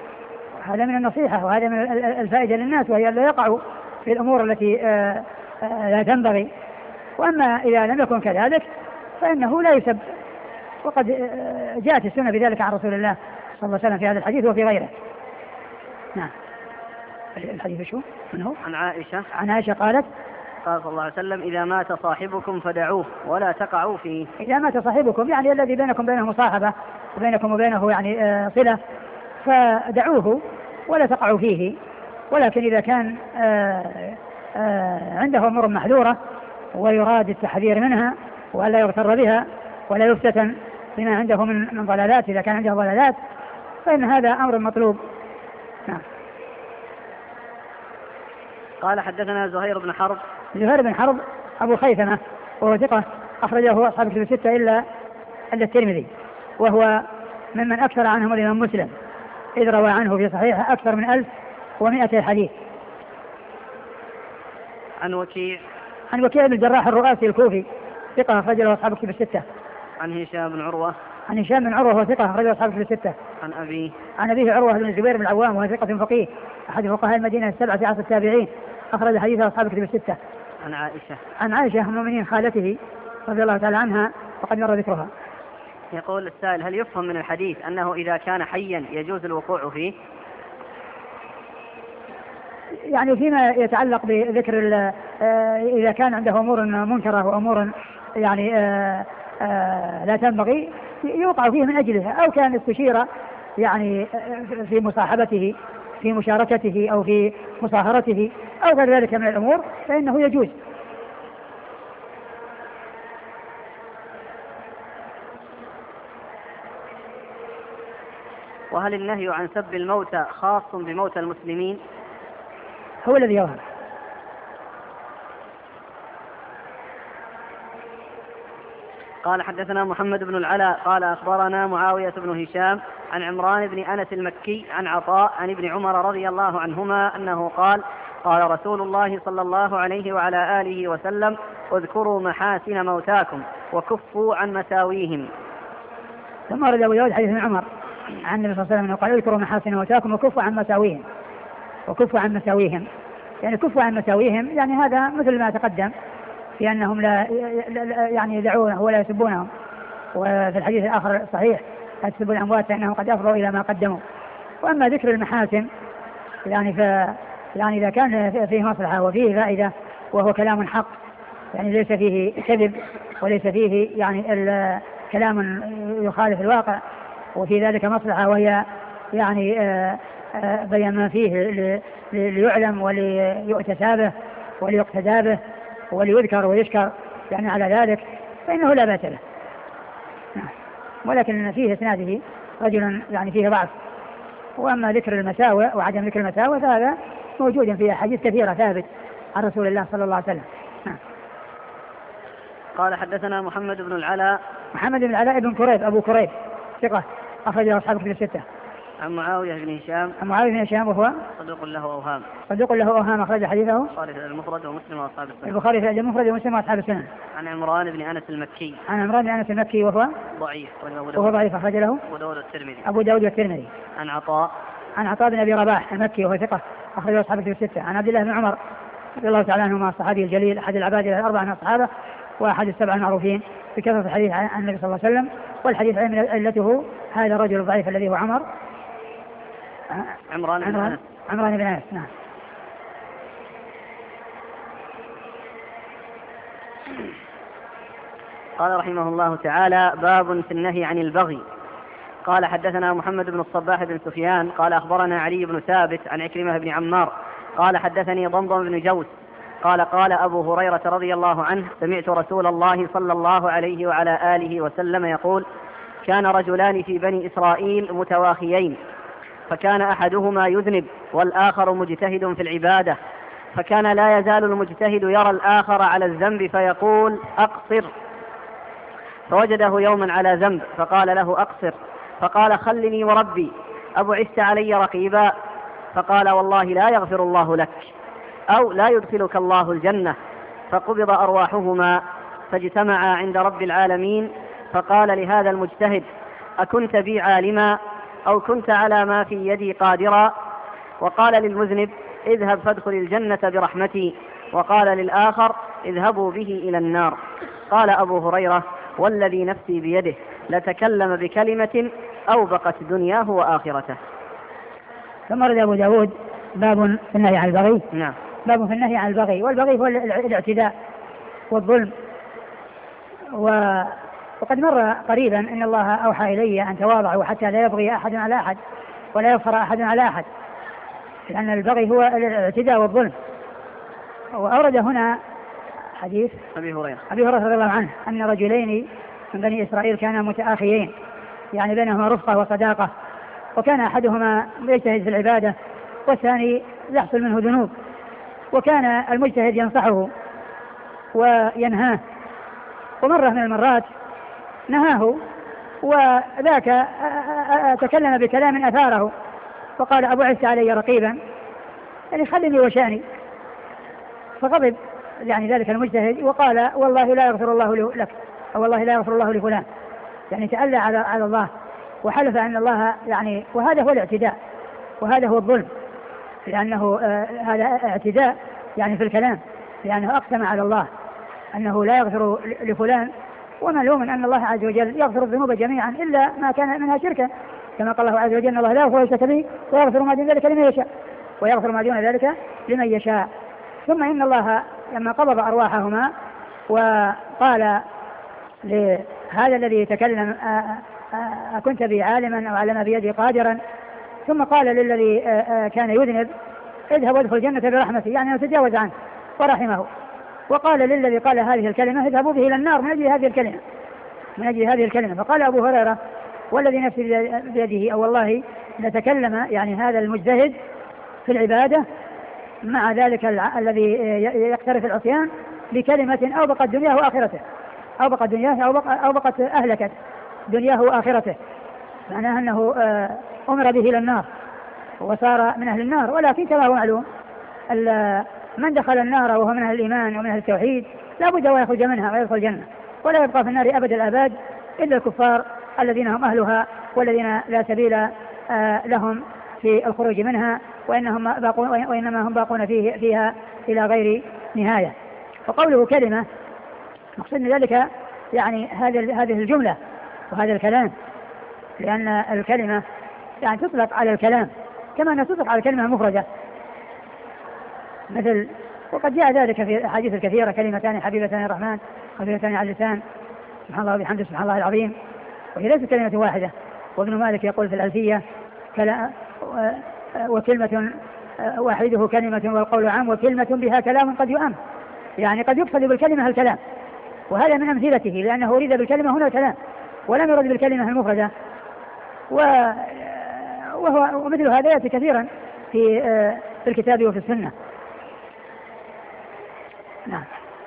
وهذا من الفائدة للناس، وهي لا يقعوا في الأمور التي لا تنبغي. وأما إذا لم يكن كذلك فإنه لا يسب، وقد جاءت السنة بذلك عن رسول الله صلى الله عليه وسلم في هذا الحديث وفي غيره. نعم. الحديث شو؟ من هو؟ عن عائشة قالت: قال صلى الله عليه وسلم: إذا مات صاحبكم فدعوه ولا تقعوا فيه. إذا مات صاحبكم يعني الذي بينكم وبينه مصاحبة وبينكم وبينه يعني صلة، فدعوه ولا تقعوا فيه. ولكن إذا كان عنده أمور محذورة ويراد التحذير منها ولا يغتر بها ولا يفتتن بما عنده من ضلالات، إذا كان عنده ضلالات فإن هذا أمر مطلوب. نعم. قال حدثنا زهير بن حرب أبو خيثمة، وهو ثقة أخرجه أصحاب الكتب الستة إلا الترمذي، وهو ممن أكثر عنهم الإمام مسلم، إذ روى عنه في صحيحه أكثر من 1100 حديث. عن وكيع بن الجراح الرؤاسي الكوفي ثقة أخرج له أصحاب الكتب الستة. عن هشام بن عروة وهو ثقة أخرج له أصحاب الكتب الستة. عن أبيه عروة بن الزبير بن العوام وهو ثقة فقيه أحد فقهاء المدينة السبعة في عصر التابعين، أخرج حديثه أصحاب الكتب الستة. عن عائشة أم المؤمنين خالته رضي الله تعالى عنها وقد مر ذكرها. يقول السائل: هل يفهم من الحديث أنه إذا كان حيا يجوز الوقوع فيه؟ يعني فيما يتعلق بذكر إذا كان عنده أمور منكرة وأمور يعني لا تنبغي يوقع فيه من أجلها، أو كان استشير يعني في مصاحبته في مشاركته أو في مصاهرته أو غير ذلك من الأمور فإنه يجوز. وهل النهي عن سب الموتى خاص بموتى المسلمين؟ هو الذي يظهر. قال حدثنا محمد بن العلاء قال أخبرنا معاوية بن هشام عن عمران بن أنس المكي عن عطاء عن ابن عمر رضي الله عنهما أنه قال: قال رسول الله صلى الله عليه وعلى آله وسلم: اذكروا محاسن موتاكم وكفوا عن مساويهم. ثم ورد أبو داود حديث ابن عمر عن النبي صلى الله عليه وسلم قال: اذكروا محاسن موتاكم وكفوا عن مساويهم. يعني كفوا عن مساويهم يعني هذا مثل ما تقدم في أنهم لا يعني يدعونه ولا يسبونهم، وفي الحديث الآخر الصحيح: لا تسبوا الأموات فإنهم قد أفضوا إلى ما قدموا. وأما ذكر المحاسن يعني إذا كان فيه مصلحة وفيه فائدة وهو كلام حق، يعني ليس فيه كذب وليس فيه يعني كلام يخالف الواقع، وفي ذلك مصلحة وهي يعني بيان ما فيه ليعلم وليؤتسى به وليقتدى به وليذكر ويشكر يعني على ذلك، فإنه لا بأس له. ولكن فيه اسناده رجل يعني فيه ضعف. وأما ذكر المساوئ وعدم ذكر المساوئ فهذا موجود في أحاديث كثيرة ثابت عن رسول الله صلى الله عليه وسلم. قال حدثنا محمد بن العلاء بن كريب أبو كريب ثقة أخرج له أصحاب الكتب الستة. عن معاوية بن هشام وهو صدوق له أوهام أخرج حديثه البخاري في المفرد ومسلم وأصحاب السنن. عن عمران بن أنس المكي وهو ضعيف أخرج له أبو داود والترمذي. عن عطاء بن أبي رباح المكي وهو ثقة أخرج له أصحاب الكتب الستة. عن عبد الله بن عمر رضي الله تعالى عنهما الصحابي الجليل أحد العباد الأربعة من الصحابة وأحد السبعة المعروفين بكثرة الحديث عن النبي صلى الله عليه وسلم، والحديث علته هذا الرجل الضعيف الذي هو عمران بن أنس. نعم. قال رحمه الله تعالى: باب في النهي عن البغي. قال حدثنا محمد بن الصباح بن سفيان قال أخبرنا علي بن ثابت عن عكرمة بن عمار قال حدثني ضمضم بن جوس قال أبو هريرة رضي الله عنه: سمعت رسول الله صلى الله عليه وعلى آله وسلم يقول: كان رجلان في بني إسرائيل متواخيين، فكان أحدهما يذنب والآخر مجتهد في العبادة، فكان لا يزال المجتهد يرى الآخر على الذنب فيقول: أقصر، فوجده يوما على ذنب فقال له: أقصر، فقال: خلني وربي أبعثت علي رقيبا؟ فقال: والله لا يغفر الله لك أو لا يدخلك الله الجنة. فقبض أرواحهما فاجتمعا عند رب العالمين، فقال لهذا المجتهد: أكنت بي عالما أو كنت على ما في يدي قادرا؟ وقال للمذنب: اذهب فادخل الجنة برحمتي. وقال للآخر: اذهبوا به إلى النار. قال أبو هريرة: والذي نفسي بيده لتكلم بكلمة أوبقت دنياه وآخرته. ثم رد أبو داود: باب في النهي عن البغي. نعم. باب في النهي عن البغي، والبغي هو الاعتداء والظلم. وقد مر قريبا ان الله اوحى الي ان تواضعوا حتى لا يبغي احد على احد ولا يفخر احد على احد، لان البغي هو الاعتداء والظلم. واورد هنا حديث ابي هريره رضي الله عنه ان رجلين من بني اسرائيل كانا متآخيين، يعني بينهما رفقه وصداقه، وكان احدهما يجتهد في العباده والثاني يحصل منه ذنوب، وكان المجتهد ينصحه وينهاه، ومرة من المرات نهاه، وذاك تكلم بكلام أثاره وقال أبعثت علي رقيبا، يعني خلني وشأني. فغضب يعني ذلك المجتهد وقال والله لا يغفر الله لك، أو والله لا يغفر الله لفلان، يعني تألى على الله وحلف أن الله يعني، وهذا هو الاعتداء وهذا هو الظلم، لأنه هذا اعتداء يعني في الكلام، لأنه أقسم على الله أنه لا يغفر لفلان، ومعلوم أن الله عز وجل يغفر الذنوب جميعا إلا ما كان منها شركا، كما قال الله عز وجل: الله لا يغفر الشرك به ويغفر ما دون ذلك لمن يشاء، ويغفر ما دون ذلك لمن يشاء. ثم إن الله لما قبض أرواحهما وقال لهذا الذي يتكلم: أكنت بي عالما أو علم بيدي قادرا، ثم قال للذي كان يذنب: اذهب وادخل الجنة برحمتي، يعني تجاوز عنه ورحمه. وقال للذي قال هذه الكلمة: اذهبوا به إلى النار من أجل هذه الكلمة. فقال أبو هريرة: والذي نفسي بيده، أو والله نتكلم يعني هذا المجتهد في العبادة مع ذلك الذي يقترف العصيان بكلمة أوبقت دنياه وآخرته، أوبقت أهلكت دنياه وآخرته، معناها أنه أمر به إلى النار وصار من أهل النار. ولكن كما هو معلوم من دخل النار وهو من أهل الإيمان ومن أهل التوحيد لا بد ويخرج منها ويدخل الجنة، ولا يبقى في النار أبد الآباد إلا الكفار الذين هم أهلها والذين لا سبيل لهم في الخروج منها، وإنما هم باقون فيها إلى غير نهاية. وقوله كلمة مقصد ذلك يعني هذه الجملة وهذا الكلام، لأن الكلمة يعني تطلق على الكلام كما أنها تطلق على الكلمة المفردة، مثل وقد جاء ذلك في الأحاديث الكثيرة: كلمتان حبيبتان الرحمن خفيفتان على اللسان سبحان الله وبحمده سبحان الله العظيم. وهي ليست كلمة واحدة. وابن مالك يقول في الألفية: وكلمة واحده كلمة والقول عام، وكلمة بها كلام قد يؤم، يعني قد يقصد بالكلمة الكلام، وهذا من أمثلته، لأنه أريد بالكلمة هنا الكلام ولم يرد بالكلمة المفردة. ومثل هذا يأتي كثيرا في الكتاب وفي السنة. نعم.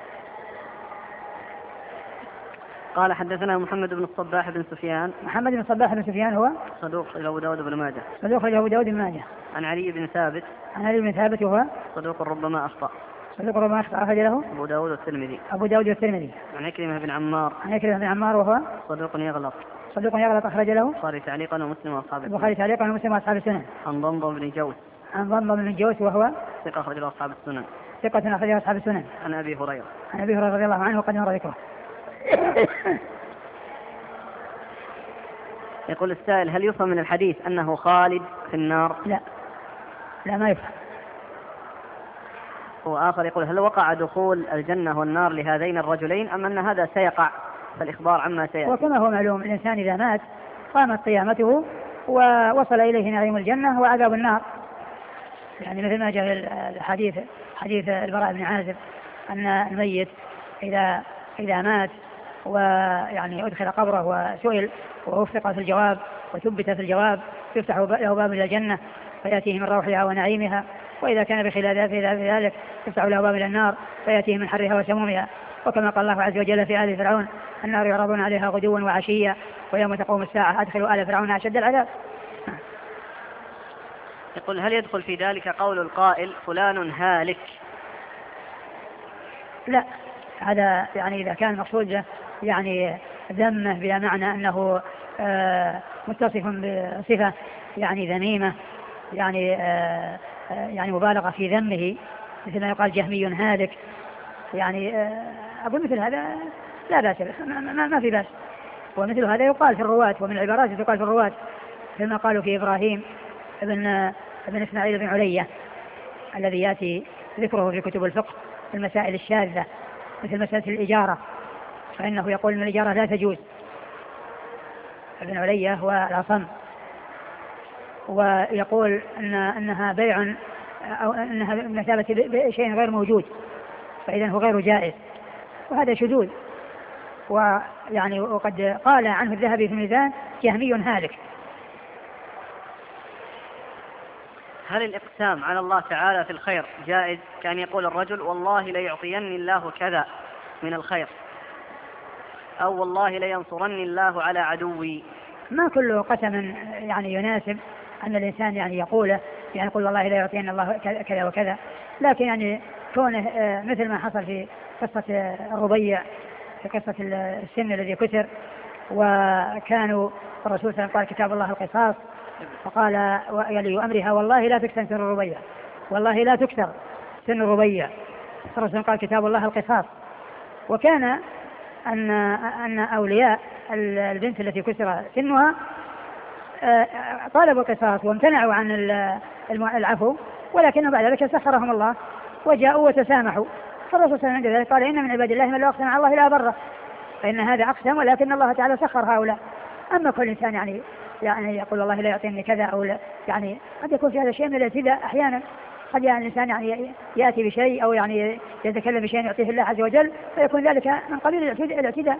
قال حدثنا محمد بن الصباح بن سفيان. محمد بن الصباح بن سفيان هو صدوق إلى أبو داود بن ماجه. صدوق إلى أبو داود بن ماجه. عن علي بن ثابت. عن علي بن ثابت وهو صدوق ربما أخطأ. صدوق ربما أخطأ. أخرج له أبو داود والترمذي. أبو داود والترمذي. عن عكرمة بن عمار. عن عكرمة بن عمار وهو صدوق يغلط. صدوق يغلط. أخرج له البخاري تعليقا ومسلم وأصحاب السنن. البخاري تعليقا ومسلم وأصحاب السنن. عن ضمضم بن جوس. عن ضمضم بن جوس وهو ثقة أخرج له أصحاب السنن. ثقة أخرج له أصحاب السنن. عن أبي هريرة. عن أبي هريرة رضي الله عنه وقد مر ذكره. يقول السائل: هل يفهم من الحديث أنه خالد في النار؟ لا ما يفهم. وآخر يقول: هل وقع دخول الجنة والنار لهذين الرجلين أم أن هذا سيقع فالإخبار عما سيأتي؟ وكما هو معلوم الإنسان إذا مات قامت قيامته ووصل إليه نعيم الجنة وعذاب النار، يعني مثل ما جاء الحديث حديث البراء بن عازب أن الميت إذا مات ويعني أدخل قبره وسئل ووفق في الجواب وثبت في الجواب يفتح له باب إلى الجنة فيأتيه من روحها ونعيمها، وإذا كان بخلاف ذلك يفتح له باب إلى النار فيأتيه من حرها وسمومها. وكما قال الله عز وجل في آل فرعون: النار يعرضون عليها غدوا وعشيا ويوم تقوم الساعة أدخلوا آل فرعون أشد العذاب. يقول: هل يدخل في ذلك قول القائل فلان هالك؟ لا، هذا يعني إذا كان مقصود يعني ذمه بمعنى أنه متصف بصفة يعني ذميمة، يعني مبالغة في ذمه، مثل ما يقال جهمي هالك، يعني أقول مثل هذا لا بأس، ما في بأس. ومثل هذا يقال في الرواة، ومن العبارات يقال في الرواة كما قالوا في إبراهيم ابن إسماعيل بن علية الذي يأتي ذكره في كتب الفقه في المسائل الشاذة مثل مسألة الإجارة، فإنه يقول أن الإجارة لا تجوز. ابن علية هو الأصم، ويقول أنها بيع أو أنها مثابة شيء غير موجود، فإذا هو غير جائز، وهذا شذوذ. ويعني وقد قال عنه الذهبي في الميزان: جهمي هالك. هل الإقسام على الله تعالى في الخير جائز، كان يقول الرجل: والله ليعطيني الله كذا من الخير، أو والله لينصرني الله على عدوي؟ ما كل قسم يعني يناسب أن الإنسان يعني يقوله، يعني يقول والله لا يعطينا الله كذا وكذا، لكن يعني كونه مثل ما حصل في قصة الربيع، في قصة السن الذي كسر، وكانوا الرسول صلى الله عليه وسلم قال كتاب الله القصاص، فقال ولي أمرها والله لا تكسر سن الربيع، والله لا تكسر سن الربيع، الرسول قال كتاب الله القصاص. وكان أن أولياء البنت التي كسر سنها طالبوا القصاص وامتنعوا عن العفو، ولكنه بعد ذلك سخرهم الله وجاءوا وتسامحوا. فالرسول صلى الله عليه وسلم قال إن من عباد الله من لو أقسم على الله لا بره، فإن هذا أقسم ولكن الله تعالى سخر هؤلاء. أما كل إنسان يعني يقول الله لا يعطيني كذا أو لا، يعني قد يكون في هذا شيء من الاعتداء أحيانا، قد يعني الإنسان يعني يأتي بشيء أو يعني يتكلم بشيء يعطيه الله عز وجل، فيكون ذلك من قبيل الاعتداء.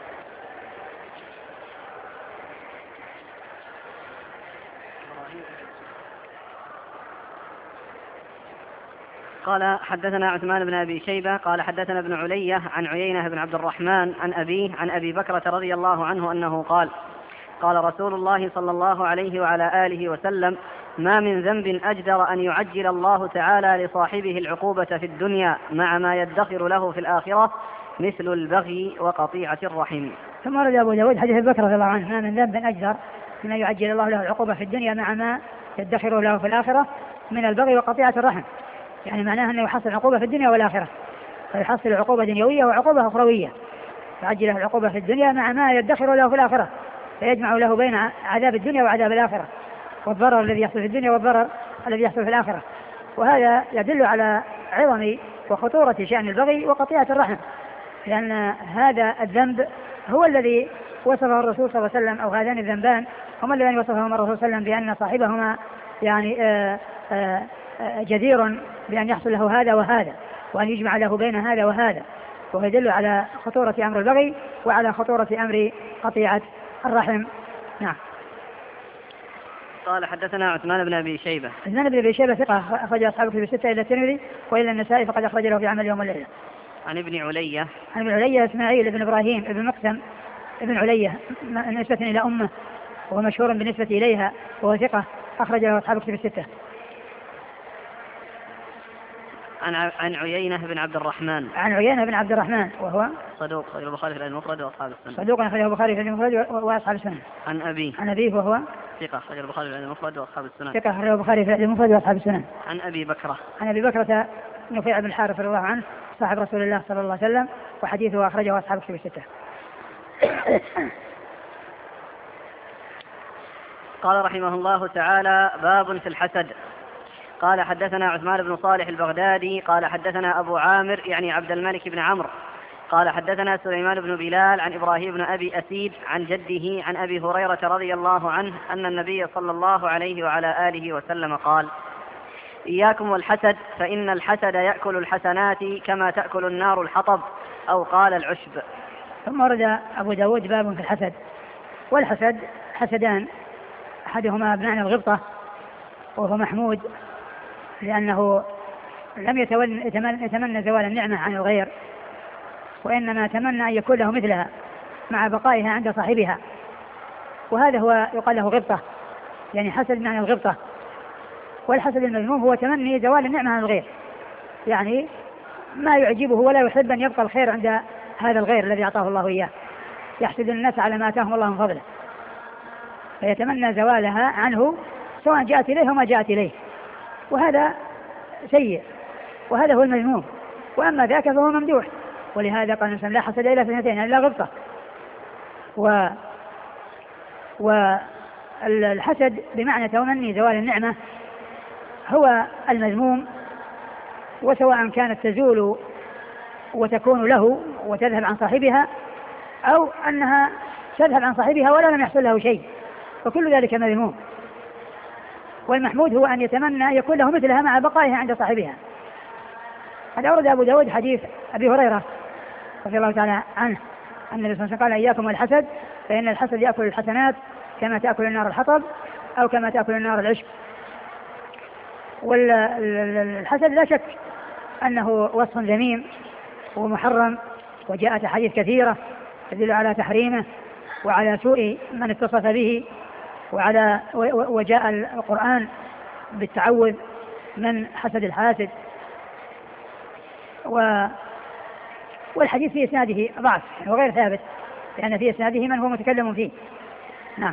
قال حدثنا عثمان بن أبي شيبة قال حدثنا ابن علية عن عيينة بن عبد الرحمن عن أبيه عن أبي بكرة رضي الله عنه أنه قال قال رسول الله صلى الله عليه وعلى آله وسلم ما من ذنب أجدر أن يعجل الله تعالى لصاحبه العقوبة في الدنيا مع ما يدخر له في الآخرة مثل البغي وقطيعة الرحم. ثم ورد أبو داود حديث بكر رضي الله عنه ما من ذنب أجدر من يعجل الله له العقوبة في الدنيا مع ما يدخر له في الآخرة من البغي وقطيعة الرحم، يعني معناه أنه يحصل عقوبة في الدنيا والآخرة، فيحصل عقوبة دنيوية وعقوبة أخروية، يعجل له العقوبة في الدنيا مع ما يدخر له في الآخرة، فيجمع له بين عذاب الدنيا وعذاب الآخرة، والضرر الذي يحصل في الدنيا والضرر الذي يحصل في الآخرة. وهذا يدل على عظم وخطورة شأن البغي وقطيعة الرحم، لأن هذا الذنب هو الذي وصفه الرسول صلى الله عليه وسلم، أو هذان الذنبان هما اللذان وصفهما الرسول صلى الله عليه وسلم بأن صاحبهما يعني جدير بأن يحصل له هذا وهذا، وأن يجمع له بين هذا وهذا، وهو يدل على خطورة أمر البغي وعلى خطورة أمر قطيعة الرحم. نعم. قال حدثنا عثمان بن أبي شيبة. عثمان بن أبي شيبة ثقة أخرج أصحابه في الستة إلى الترمذي وإلى النسائي فقد أخرج له في عمل يوم والليلة. عن ابن علية. عن ابن علية إسماعيل بن إبراهيم بن مقسم ابن علية نسبة إلى أمه وهو مشهور بالنسبة إليها وهو ثقة أخرج له أصحابه في الستة. عن عيينة بن عبد الرحمن. عن عيينة بن عبد الرحمن وهو صدوق أخرجه البخاري في المفرد وأصحاب السنن. صدوق أخرجه البخاري في المفرد وأصحاب السنن. عن أبيه. عن أبيه وهو ثقة أخرجه البخاري في المفرد وأصحاب السنن. ثقة أخرجه البخاري في المفرد وأصحاب السنن. عن أبي بكرة. عن أبي بكرة نفيع بن الحارث رضي الله عنه صاحب رسول الله صلى الله عليه وسلم وحديثه أخرجه أصحاب الكتب الستة. قال رحمه الله تعالى باب في الحسد. قال حدثنا عثمان بن صالح البغدادي قال حدثنا أبو عامر يعني عبد الملك بن عمرو قال حدثنا سليمان بن بلال عن إبراهيم بن أبي أسيد عن جده عن أبي هريرة رضي الله عنه أن النبي صلى الله عليه وعلى آله وسلم قال إياكم والحسد فإن الحسد يأكل الحسنات كما تأكل النار الحطب أو قال العشب. ثم ورد أبو داود باب في الحسد. والحسد حسدان، أحدهما بمعنى الغبطة وهو محمود لأنه لم يتمنى زوال النعمة عن الغير، وإنما تمنى أن يكون له مثلها مع بقائها عند صاحبها، وهذا هو يقال له غبطة، يعني حسد بمعنى الغبطة. والحسد المذموم هو تمني زوال النعمة عن الغير، يعني ما يعجبه ولا يحب أن يبقى الخير عند هذا الغير الذي أعطاه الله إياه، يحسد الناس على ما آتاهم الله من فضله، فيتمنى زوالها عنه سواء جاءت إليه وما جاءت إليه، وهذا سيء، وهذا هو المذموم. وأما ذاك فهو ممدوح، ولهذا قال الإنسان لا حسد إلا في اثنتين إلا غبطة. والحسد بمعنى تمني زوال النعمة هو المذموم، وسواء كانت تزول وتكون له وتذهب عن صاحبها أو أنها تذهب عن صاحبها ولا لم يحصل له شيء، وكل ذلك مذموم. والمحمود هو أن يتمنى أن يكون له مثلها مع بقائها عند صاحبها. قد أورد أبو داود حديث أبي هريرة رضي الله تعالى عنه أن النبي صلى الله عليه وسلم قال إياكم والحسد فإن الحسد يأكل الحسنات كما تأكل النار الحطب أو كما تأكل النار العشب. والحسد لا شك أنه وصف ذميم ومحرم، وجاءت أحاديث كثيرة تدل على تحريمه وعلى سوء من اتصف به، وجاء القرآن بالتعوذ من حسد الحاسد. والحديث في إسناده ضعف وغير ثابت، لأن في إسناده من هو متكلم فيه. نعم.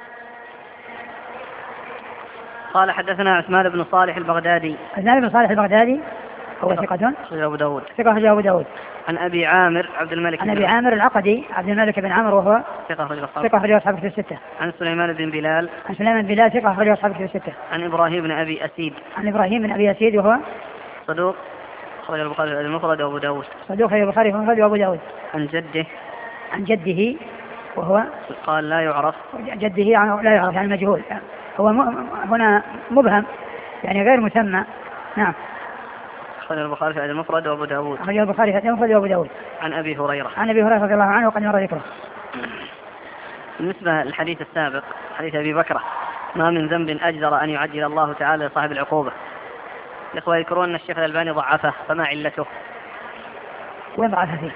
قال حدثنا عثمان بن صالح البغدادي. عثمان بن صالح البغدادي هو ثقة أبو داود. ثقة أبو داود. عن أبي عامر عبد الملك. عن أبي عامر العقدي عبد الملك بن عمرو وهو ثقة رجل أصحاب الكتب الستة. عن سليمان بن بلال. عن سليمان بن بلال ثقة رجل أصحاب الكتب الستة. عن إبراهيم بن أبي أسيد. عن إبراهيم بن أبي أسيد وهو صدوق خرج البخاري المفرد وأبو داود. صدوق خرج البخاري المفرد وأبو داود. عن جده وهو قال لا يعرف. جده لا يعرف يعني مجهول، هو هنا مبهم يعني غير مسمى. نعم. خرج البخاري في المفرد وأبو داود. خرج البخاري في المفرد وأبو داود. عن أبي هريرة. عن أبي هريرة رضي الله عنه وقد مر ذكره. بالنسبة للحديث السابق حديث أبي بكرة ما من ذنب أجدر أن يعجل الله تعالى لصاحب العقوبة. الإخوة يذكرون أن الشيخ الألباني ضعفه، فما علته؟ وين ضعفه فيه؟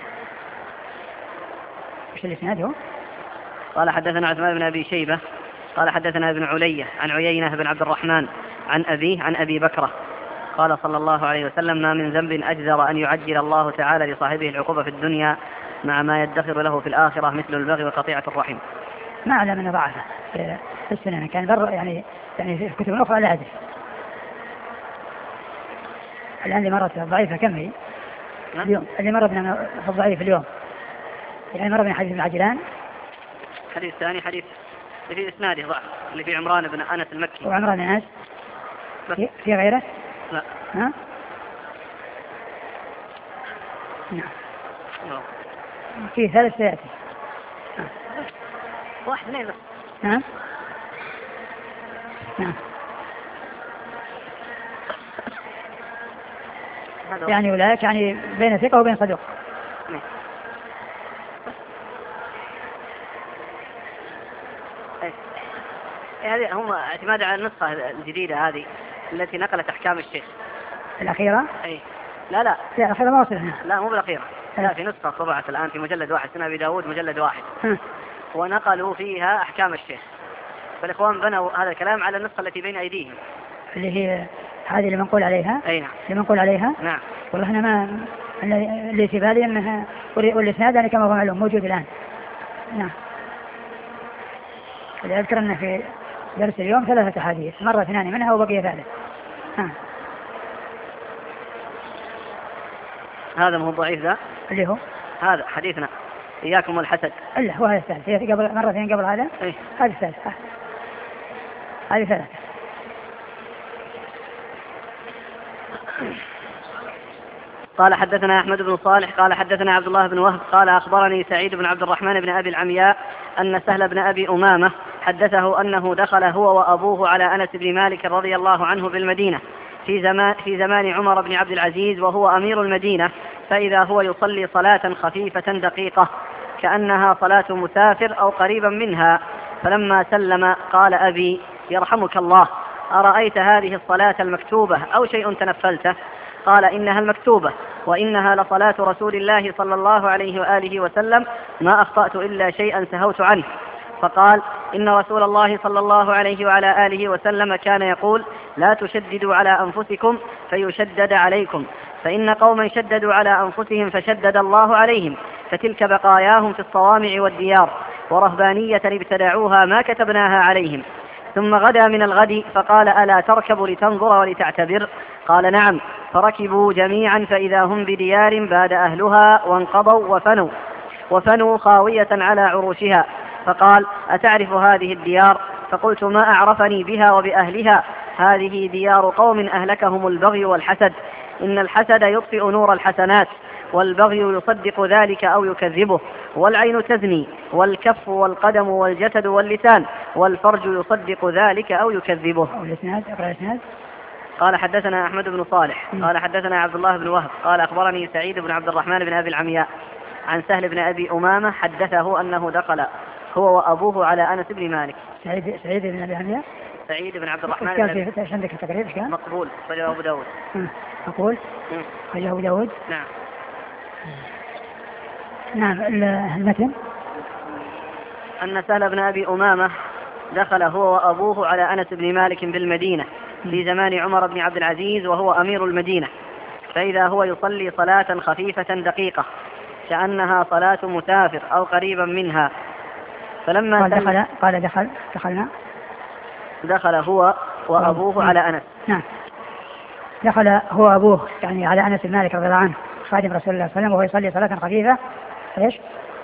وش الإسناد هو؟ قال حدثنا عثمان بن أبي شيبة قال حدثنا ابن علية عن عيينة بن عبد الرحمن عن أبيه عن أبي بكرة قال صلى الله عليه وسلم ما من ذنب أجدر أن يعجل الله تعالى لصاحبه العقوبة في الدنيا مع ما يدخر له في الآخرة مثل البغي وقطيعة الرحم. ما أعلم من ضعفه في السنة، كان بر يعني في الكتب الأخرى لا أدري. الآن اللي مرت ضعيفة كم هي؟ اليوم اللي مر بنا في الضعيف اليوم يعني مر بنا حديث العجلان. حديث ثاني حديث في إسناده ضعف اللي في عمران بن أنس المكي. وعمران بن أنس في غيره؟ لا. ها؟ نعم. في ثالث سيأتي. واحد اثنين بس. نعم. نعم. يعني أولئك يعني بين ثقة وبين صدوق. هذه هم اعتماد على النسخة الجديدة هذه التي نقلت أحكام الشيخ الأخيرة. أي لا الأخيرة ما وصلنا. لا مو بالأخيرة. لا في نسخة طبعت الآن في مجلد واحد سنة أبي داود مجلد واحد ونقلوا فيها أحكام الشيخ، فالإخوان بنوا هذا الكلام على النسخة التي بين أيديهم اللي هي هذه اللي منقول عليها. أي نعم. اللي منقول عليها. نعم. والله أنا ما اللي في بالي أنها والإسناد يعني كما هو معلوم موجود الآن. نعم. اللي أذكر أنه في درس اليوم 3 حديث، مرة 2 منها وبقي 3. هذا مو ضعيف ذا اللي هو هذا حديثنا إياكم والحسد. إلا هو هذا الثالث، هي قبل مرتين قبل هذا. هذا الثالث. هذه 3. قال حدثنا أحمد بن صالح قال حدثنا عبد الله بن وهب قال أخبرني سعيد بن عبد الرحمن بن أبي العمياء أن سهل بن أبي أمامة حدثه أنه دخل هو وأبوه على أنس بن مالك رضي الله عنه بالمدينة في زمان عمر بن عبد العزيز وهو أمير المدينة، فإذا هو يصلي صلاة خفيفة دقيقة كأنها صلاة مسافر أو قريبا منها، فلما سلم قال أبي يرحمك الله أرأيت هذه الصلاة المكتوبة أو شيء تنفلته؟ قال إنها المكتوبة وإنها لصلاة رسول الله صلى الله عليه وآله وسلم ما أخطأت إلا شيئا سهوت عنه. فقال إن رسول الله صلى الله عليه وعلى آله وسلم كان يقول لا تشددوا على أنفسكم فيشدد عليكم، فإن قوما شددوا على أنفسهم فشدد الله عليهم، فتلك بقاياهم في الصوامع والديار ورهبانية ابتدعوها ما كتبناها عليهم. ثم غدا من الغد فقال ألا تركب لتنظر ولتعتبر؟ قال نعم، فركبوا جميعا فإذا هم بديار باد أهلها وانقضوا وفنوا خاوية على عروشها، فقال أتعرف هذه الديار؟ فقلت ما أعرفني بها وبأهلها، هذه ديار قوم أهلكهم البغي والحسد، إن الحسد يطفئ نور الحسنات، والبغي يصدق ذلك أو يكذبه، والعين تزني، والكف والقدم والجسد واللسان، والفرج يصدق ذلك أو يكذبه. قال حدثنا أحمد بن صالح قال حدثنا عبد الله بن وهب قال أخبرني سعيد بن عبد الرحمن بن أبي العمياء عن سهل بن أبي أمامة حدثه أنه دخل هو وأبوه على أنس بن مالك. سعيد بن أبي العمياء سعيد بن عبد الرحمن بن أبي عندك التقريب كان مقبول فجاء أبو داود. مقبول فجاء أبو داود. نعم. المتن أن سهل بن أبي أمامة دخل هو وأبوه على أنس بن مالك بالمدينة في زمان عمر بن عبد العزيز وهو أمير المدينة، فإذا هو يصلي صلاة خفيفة دقيقة كأنها صلاة مسافر أو قريبا منها. فلما دخل هو وأبوه على أنس. نعم، دخل هو وأبوه يعني على أنس بن مالك رضي الله عنه خادم رسول الله صلى الله عليه وسلم وهو يصلي صلاة خفيفة. إيش؟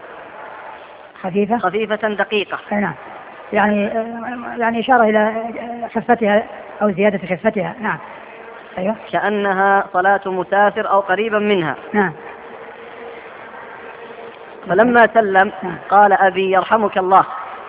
خفيفة دقيقة. نعم، يعني إشارة إلى خفتها أو زيادة خفتها. نعم، أيوة، كأنها صلاة مسافر أو قريبا منها. نعم. فلما سلم قال أبي يرحمك الله،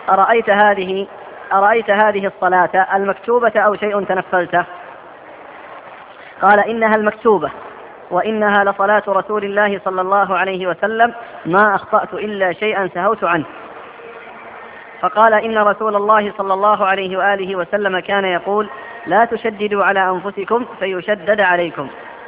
أرأيت هذه الصلاة المكتوبة أو شيء تنفلته؟ قال إنها المكتوبة، وإنها لصلاة رسول الله صلى الله عليه وسلم، ما أخطأت إلا شيئا سهوت عنه. فقال إن رسول الله صلى الله عليه وآله وسلم كان يقول لا تشددوا على أنفسكم فيشدد عليكم.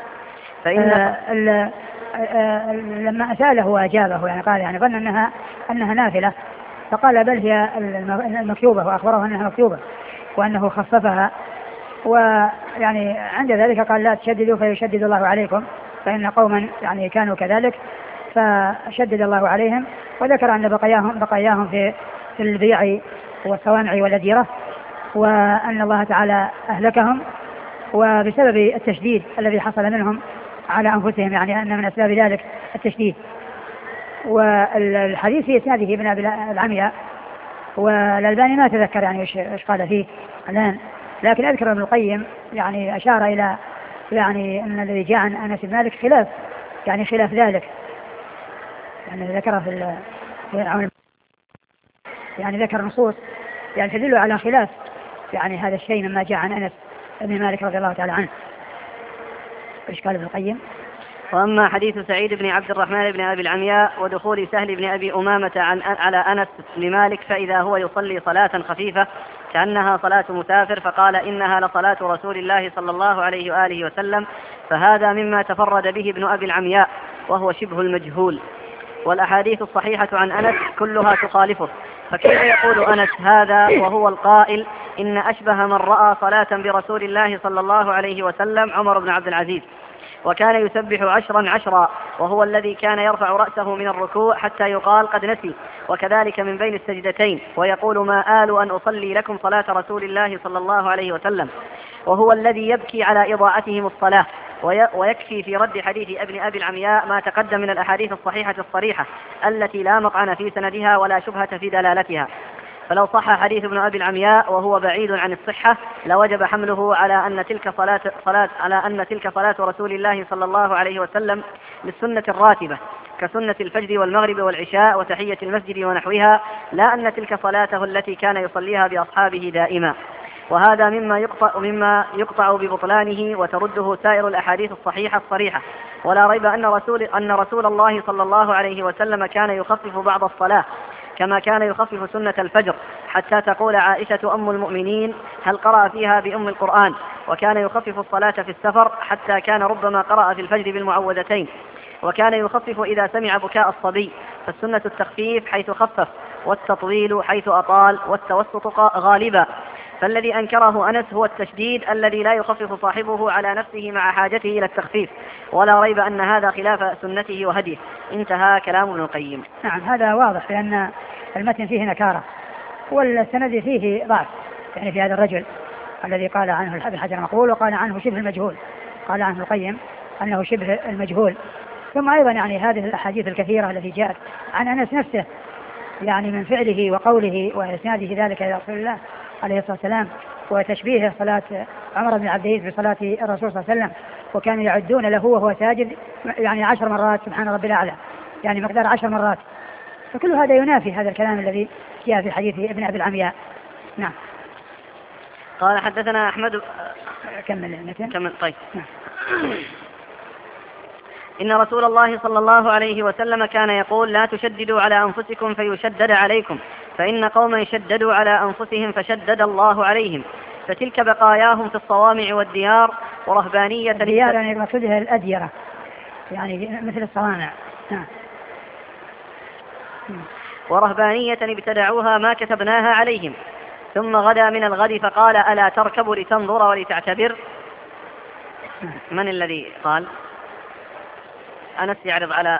لما سأله وأجابه يعني قال يعني ظن أنها نافلة، فقال بل هي المكتوبة، وأخبره أنها مكتوبة وأنه خففها، ويعني عند ذلك قال لا تشددوا فيشدد الله عليكم، فإن قوما يعني كانوا كذلك فشدد الله عليهم، وذكر أن بقاياهم في البيع والصوامع والأديرة، وأن الله تعالى أهلكهم وبسبب التشديد الذي حصل منهم على أنفسهم، يعني أن من أسباب ذلك التشديد. والحديث في إسناده ابن أبي العمياء، والألباني ما تذكر يعني إيش قال فيه الآن، لكن أذكر ابن القيم يعني أشار إلى يعني أن الذي جاء عن أنس بن مالك خلاف ذلك، يعني ذكر يعني ذكر نصوص يعني تدل على خلاف يعني هذا الشيء مما جاء عن أنس بن مالك رضي الله تعالى عنه. إيش قال ابن القيم؟ وأما حديث سعيد بن عبد الرحمن بن أبي العمياء ودخول سهل بن أبي أمامة على أنس بن مالك فإذا هو يصلي صلاة خفيفة كأنها صلاة مسافر، فقال إنها لصلاة رسول الله صلى الله عليه وآله وسلم، فهذا مما تفرد به ابن أبي العمياء وهو شبه المجهول. والأحاديث الصحيحة عن أنس كلها تخالفه، فكيف يقول أنس هذا وهو القائل إن أشبه من رأى صلاة برسول الله صلى الله عليه وسلم عمر بن عبد العزيز، وكان يسبح 10 وهو الذي كان يرفع رأسه من الركوع حتى يقال قد نسي، وكذلك من بين السجدتين، ويقول ما آل أن أصلي لكم صلاة رسول الله صلى الله عليه وسلم، وهو الذي يبكي على إضاعتهم الصلاة. ويكفي في رد حديث ابن أبي العمياء ما تقدم من الأحاديث الصحيحة الصريحة التي لا مطعن في سندها ولا شبهة في دلالتها. فلو صح حديث ابن أبي العمياء وهو بعيد عن الصحة لوجب حمله على أن تلك صلاة رسول الله صلى الله عليه وسلم للسنة الراتبة كسنة الفجر والمغرب والعشاء وتحية المسجد ونحوها، لا أن تلك صلاته التي كان يصليها بأصحابه دائما. وهذا مما يقطع ببطلانه وترده سائر الأحاديث الصحيحة الصريحة. ولا ريب أن رسول الله صلى الله عليه وسلم كان يخفف بعض الصلاة كما كان يخفف سنة الفجر، حتى تقول عائشة أم المؤمنين هل قرأ فيها بأم القرآن، وكان يخفف الصلاة في السفر حتى كان ربما قرأ في الفجر بالمعوذتين، وكان يخفف إذا سمع بكاء الصبي. فالسنة التخفيف حيث خفف، والتطويل حيث أطال، والتوسط غالبا. فالذي أنكره أنس هو التشديد الذي لا يخفف صاحبه على نفسه مع حاجته إلى التخفيف، ولا ريب أن هذا خلاف سنته وهديه. انتهى كلام ابن القيم. نعم، هذا واضح لأن المتن فيه نكارة والسند فيه ضعف، يعني في هذا الرجل الذي قال عنه ابن حجر مقبول وقال عنه شبه المجهول، قال عنه القيم أنه شبه المجهول. ثم أيضا يعني هذه الأحاديث الكثيرة التي جاءت عن أنس نفسه يعني من فعله وقوله وإسناده ذلك إلى رسول الله عليه الصلاة والسلام، وتشبيه صلاة عمر بن عبد العزيز بصلاة الرسول صلى الله عليه وسلم، وكانوا يعدون له وهو ساجد يعني 10 مرات سبحان ربي الأعلى، يعني مقدار 10 مرات. فكل هذا ينافي هذا الكلام الذي جاء في حديث ابن أبي العمياء. نعم. قال حدثنا أحمد. كمل. طيب. نعم. إن رسول الله صلى الله عليه وسلم كان يقول لا تشددوا على أنفسكم فيشدد عليكم، فإن قوما شددوا على أنفسهم فشدد الله عليهم، فتلك بقاياهم في الصوامع والديار ورهبانية. الديار يعني مقصودها الأديرة يعني مثل الصوامع. ورهبانية ابتدعوها ما كتبناها عليهم. ثم غدا من الغد فقال ألا تركب لتنظر ولتعتبر. من الذي قال؟ أنس يعرض على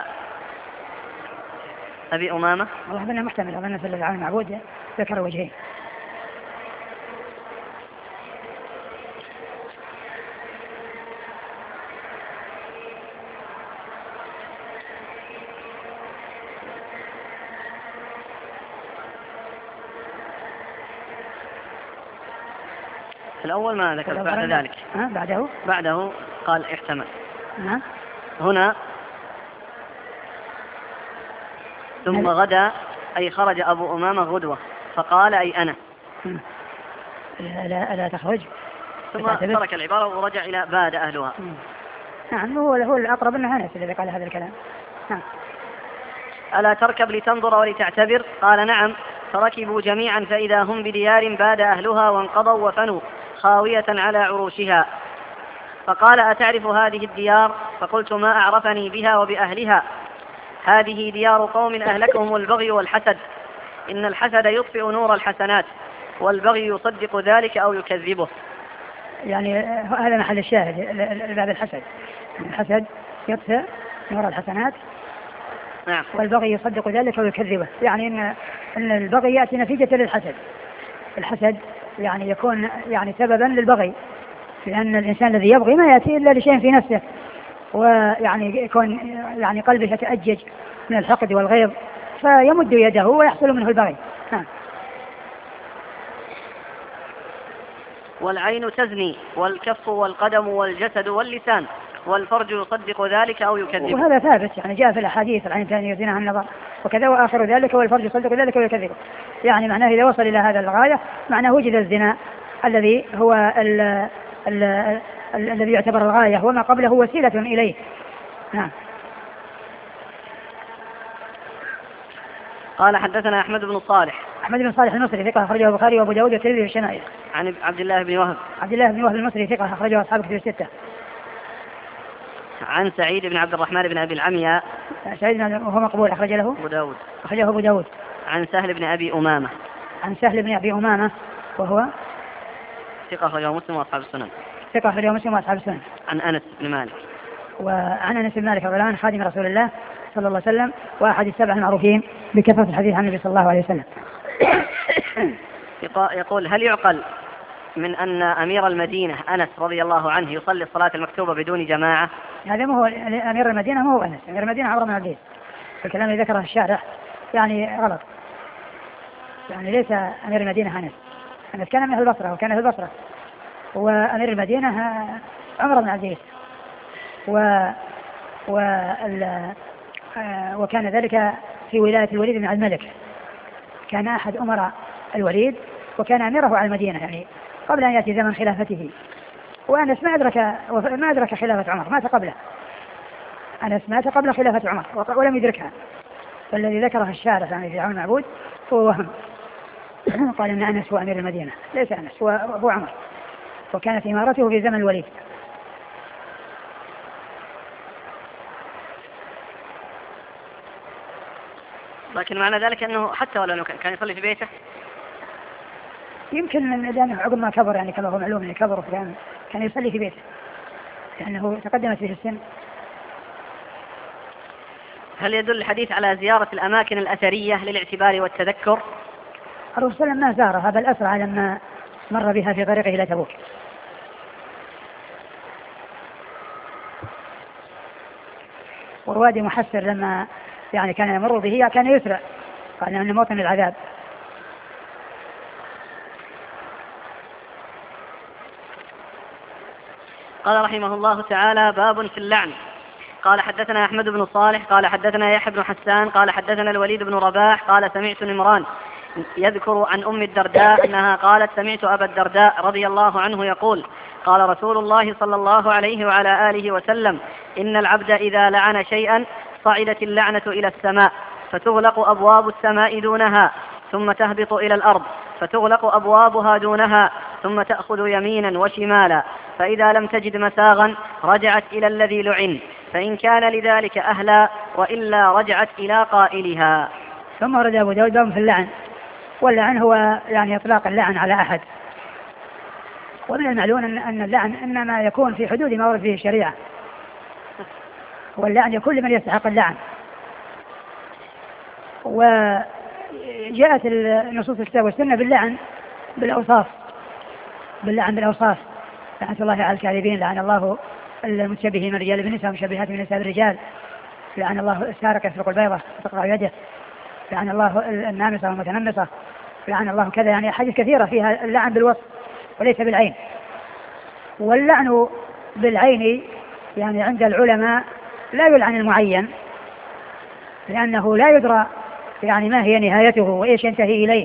أبي أمامة. والله أظنه محتمل، أظن في الذي عن المعبود ذكر وجهين. الأول ما ذكر، بعد ذلك بعده قال احتمل. هنا ثم غدا أي خرج أبو أمامة غدوة فقال أي أنا. لا تخرج. ثم ترك العبارة ورجع إلى باد أهلها. نعم، هو الأقرب أنه أنس الذي قال هذا الكلام. ألا تركب لتنظر ولتعتبر؟ قال نعم. فركبوا جميعا فإذا هم بديار باد أهلها وانقضوا وفنوا خاوية على عروشها. فقال أتعرف هذه الديار؟ فقلت ما أعرفني بها وبأهلها. هذه ديار قوم أهلكهم البغي والحسد، إن الحسد يطفئ نور الحسنات والبغي يصدق ذلك أو يكذبه. يعني هذا محل الشاهد باب الحسد. الحسد يطفئ نور الحسنات. نعم. والبغي يصدق ذلك أو يكذبه، يعني إن البغي يأتي نتيجة للحسد. الحسد يعني يكون يعني سببا للبغي، لأن الإنسان الذي يبغي ما يأتي إلا لشيء في نفسه، ويعني يكون يعني قلبه يتأجج من الحقد والغيظ فيمد يده ويحصل منه البغي. والعين تزني والكف والقدم والجسد واللسان والفرج يصدق ذلك أو يكذبه. وهذا ثابت، يعني جاء في الأحاديث العين تزني يزنها النظر وكذا وآخر ذلك والفرج يصدق ذلك ويكذبه. يعني معناه إذا وصل إلى هذا الغاية معناه وجد الزنا الذي هو الذي يعتبر الغاية وما قبله وسيلة إليه. نعم. قال حدثنا أحمد بن صالح المصري ثقة أخرجه البخاري وأبو داود والترمذي في الشمائل. عن عبد الله بن وهب المصري ثقة أخرجه أصحاب الكتب الستة. عن سعيد بن عبد الرحمن بن أبي العمياء. سعيد وهو مقبول أخرجه أبو داود. عن سهل بن أبي أمامة وهو ثقة أخرجه مسلم وأصحاب السنن. عن أنس بن مالك. وعن أنس بن مالك رضي الله عنه خادم رسول الله صلى الله عليه وسلم وأحد السبع المعروفين بكثرة الحديث عن النبي صلى الله عليه وسلم. يقول هل يعقل من أن أمير المدينة أنس رضي الله عنه يصلي الصلاة المكتوبة بدون جماعة؟ هذا ما هو أمير المدينة، ما هو أنس. أمير المدينة عمرو بن عبد. الكلام اللي ذكره الشارح يعني غلط، يعني ليس أمير المدينة أنس كان من أهل البصرة وكان في البصرة، وأمير المدينة عمرو بن عبد. وكان ذلك في ولاية الوليد بن عبد الملك، كان أحد أمراء الوليد وكان أميره على المدينة يعني قبل أن يأتي زمن خلافته. وأنس ما أدرك خلافة عمر، مات قبله. أنس مات قبل خلافة عمر ولم يدركها، فالذي ذكره الشارح يعني في عون المعبود هو وهم. قال إن أنس هو أمير المدينة، ليس أنس، هو عمر، وكانت إمارته في زمن الوليد. لكن معنى ذلك أنه حتى ولو كان يصلي في بيته يمكن لأنه عقب ما كبر، يعني كما هو معلوم أنه كبر كان يصلي في بيته لأنه تقدمت به السن. هل يدل الحديث على زيارة الأماكن الأثرية للاعتبار والتذكر؟ الرسول صلى الله عليه وسلم ما زارها بل أسرع لما مر بها في طريقه إلى تبوك. ورواد محسر لما يعني كان يمر به كان يسرع، قال أنه موطن العذاب. قال رحمه الله تعالى باب في اللعن. قال حدثنا أحمد بن صالح قال حدثنا يحيى بن حسان قال حدثنا الوليد بن رباح قال سمعت نمران يذكر عن أم الدرداء أنها قالت سمعت أبا الدرداء رضي الله عنه يقول قال رسول الله صلى الله عليه وعلى آله وسلم إن العبد إذا لعن شيئا صعدت اللعنة إلى السماء فتغلق أبواب السماء دونها ثم تهبط إلى الأرض فتغلق أبوابها دونها ثم تأخذ يمينا وشمالا، فإذا لم تجد مساغا رجعت إلى الذي لعن فإن كان لذلك أهلا وإلا رجعت إلى قائلها. ثم ورد أبو داود باب في اللعن، واللعن هو يعني إطلاق اللعن على أحد. ومن المعلوم أن اللعن إنما يكون في حدود ما ورد فيه الشريعة، واللعن يكون لمن يستحق اللعن. وجاءت النصوص الكتاب والسنة باللعن بالأوصاف، لعنة الله على الكاذبين، لعن الله المتشبهين من الرجال بالنساء والمشبهات من النساء بالرجال، لعن الله السارق يسرق البيضة وتقطع يده، لعن الله النامصة والمتنمصة، لعن الله كذا. يعني حديث كثيرة فيها اللعن بالوصف وليس بالعين. واللعن بالعين يعني عند العلماء لا يلعن المعين، لأنه لا يدرى يعني ما هي نهايته وإيش ينتهي إليه.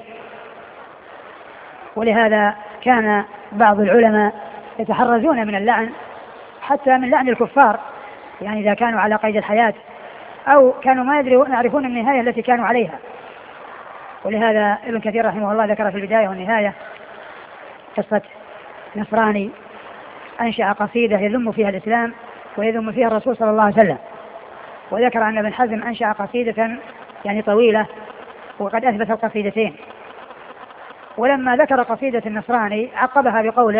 ولهذا كان بعض العلماء يتحرزون من اللعن حتى من لعن الكفار، يعني إذا كانوا على قيد الحياة أو كانوا ما يعرفون النهاية التي كانوا عليها. ولهذا ابن كثير رحمه الله ذكر في البداية والنهاية قصة نصراني أنشأ قصيدة يذم فيها الإسلام ويذم فيها الرسول صلى الله عليه وسلم، وذكر أن ابن حزم أنشأ قصيدة يعني طويلة وقد أثبت القصيدتين. ولما ذكر قصيدة النصراني عقبها بقوله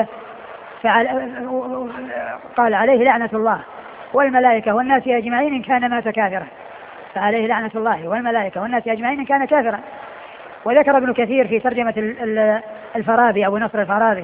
قال عليه لعنة الله والملائكة والناس أجمعين إن كان مات كافرا، فعليه لعنة الله والملائكة والناس أجمعين إن كان كافرا. وذكر ابن كثير في ترجمة الفارابي أبو نصر الفارابي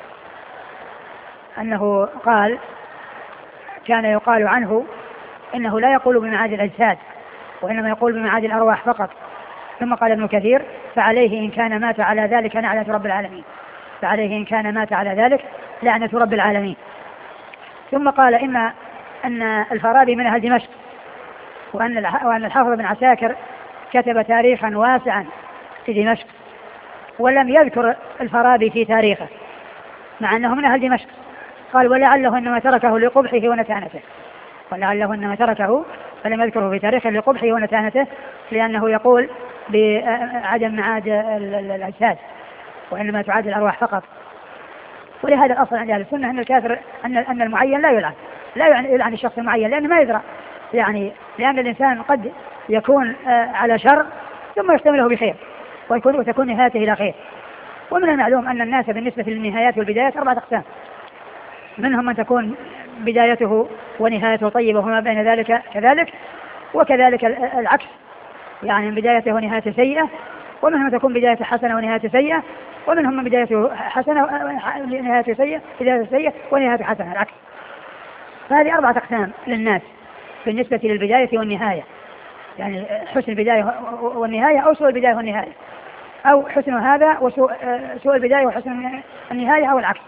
أنه قال كان يقال عنه إنه لا يقول بمعاد الأجساد وإنما يقول بمعاد الأرواح فقط. ثم قال ابن كثير فعليه إن كان مات على ذلك لعنة رب العالمين، فعليه إن كان مات على ذلك لعنة رب العالمين. ثم قال أن الفارابي من أهل دمشق، وأن الحافظ بن عساكر كتب تاريخا واسعا في دمشق ولم يذكر الفارابي في تاريخه مع أنه من أهل دمشق. قال ولعله إنما تركه لقبحه ونتانته، ولعله إنما تركه فلم يذكره في تاريخه لقبحه ونتانته، لأنه يقول بعدم معاد الأجساد وإنما تعاد الأرواح فقط. ولهذا الأصل عند أهل السنة أن الكافر أن المعين لا يلعن الشخص المعين، لأنه ما يدرى، يعني لأن الإنسان قد يكون على شر ثم يحتمله بخير وتكون نهايته إلى خير. ومن المعلوم أن الناس بالنسبة للنهايات والبدايات 4 أقسام، منهم من تكون بدايته ونهايته طيبة وما بين ذلك كذلك، وكذلك العكس، يعني بدايته ونهايته سيئة، ومنهم من تكون بدايته حسنة ونهايته سيئة، ومنهم من بدايته حسنة ونهايته سيئة، بدايته سيئة ونهايته حسنة، العكس. فهذه 4 أقسام للناس بالنسبة للبداية والنهاية، يعني حسن البداية والنهاية أو سوء البداية والنهاية، أو حسن هذا وسوء البداية وحسن النهاية أو العكس.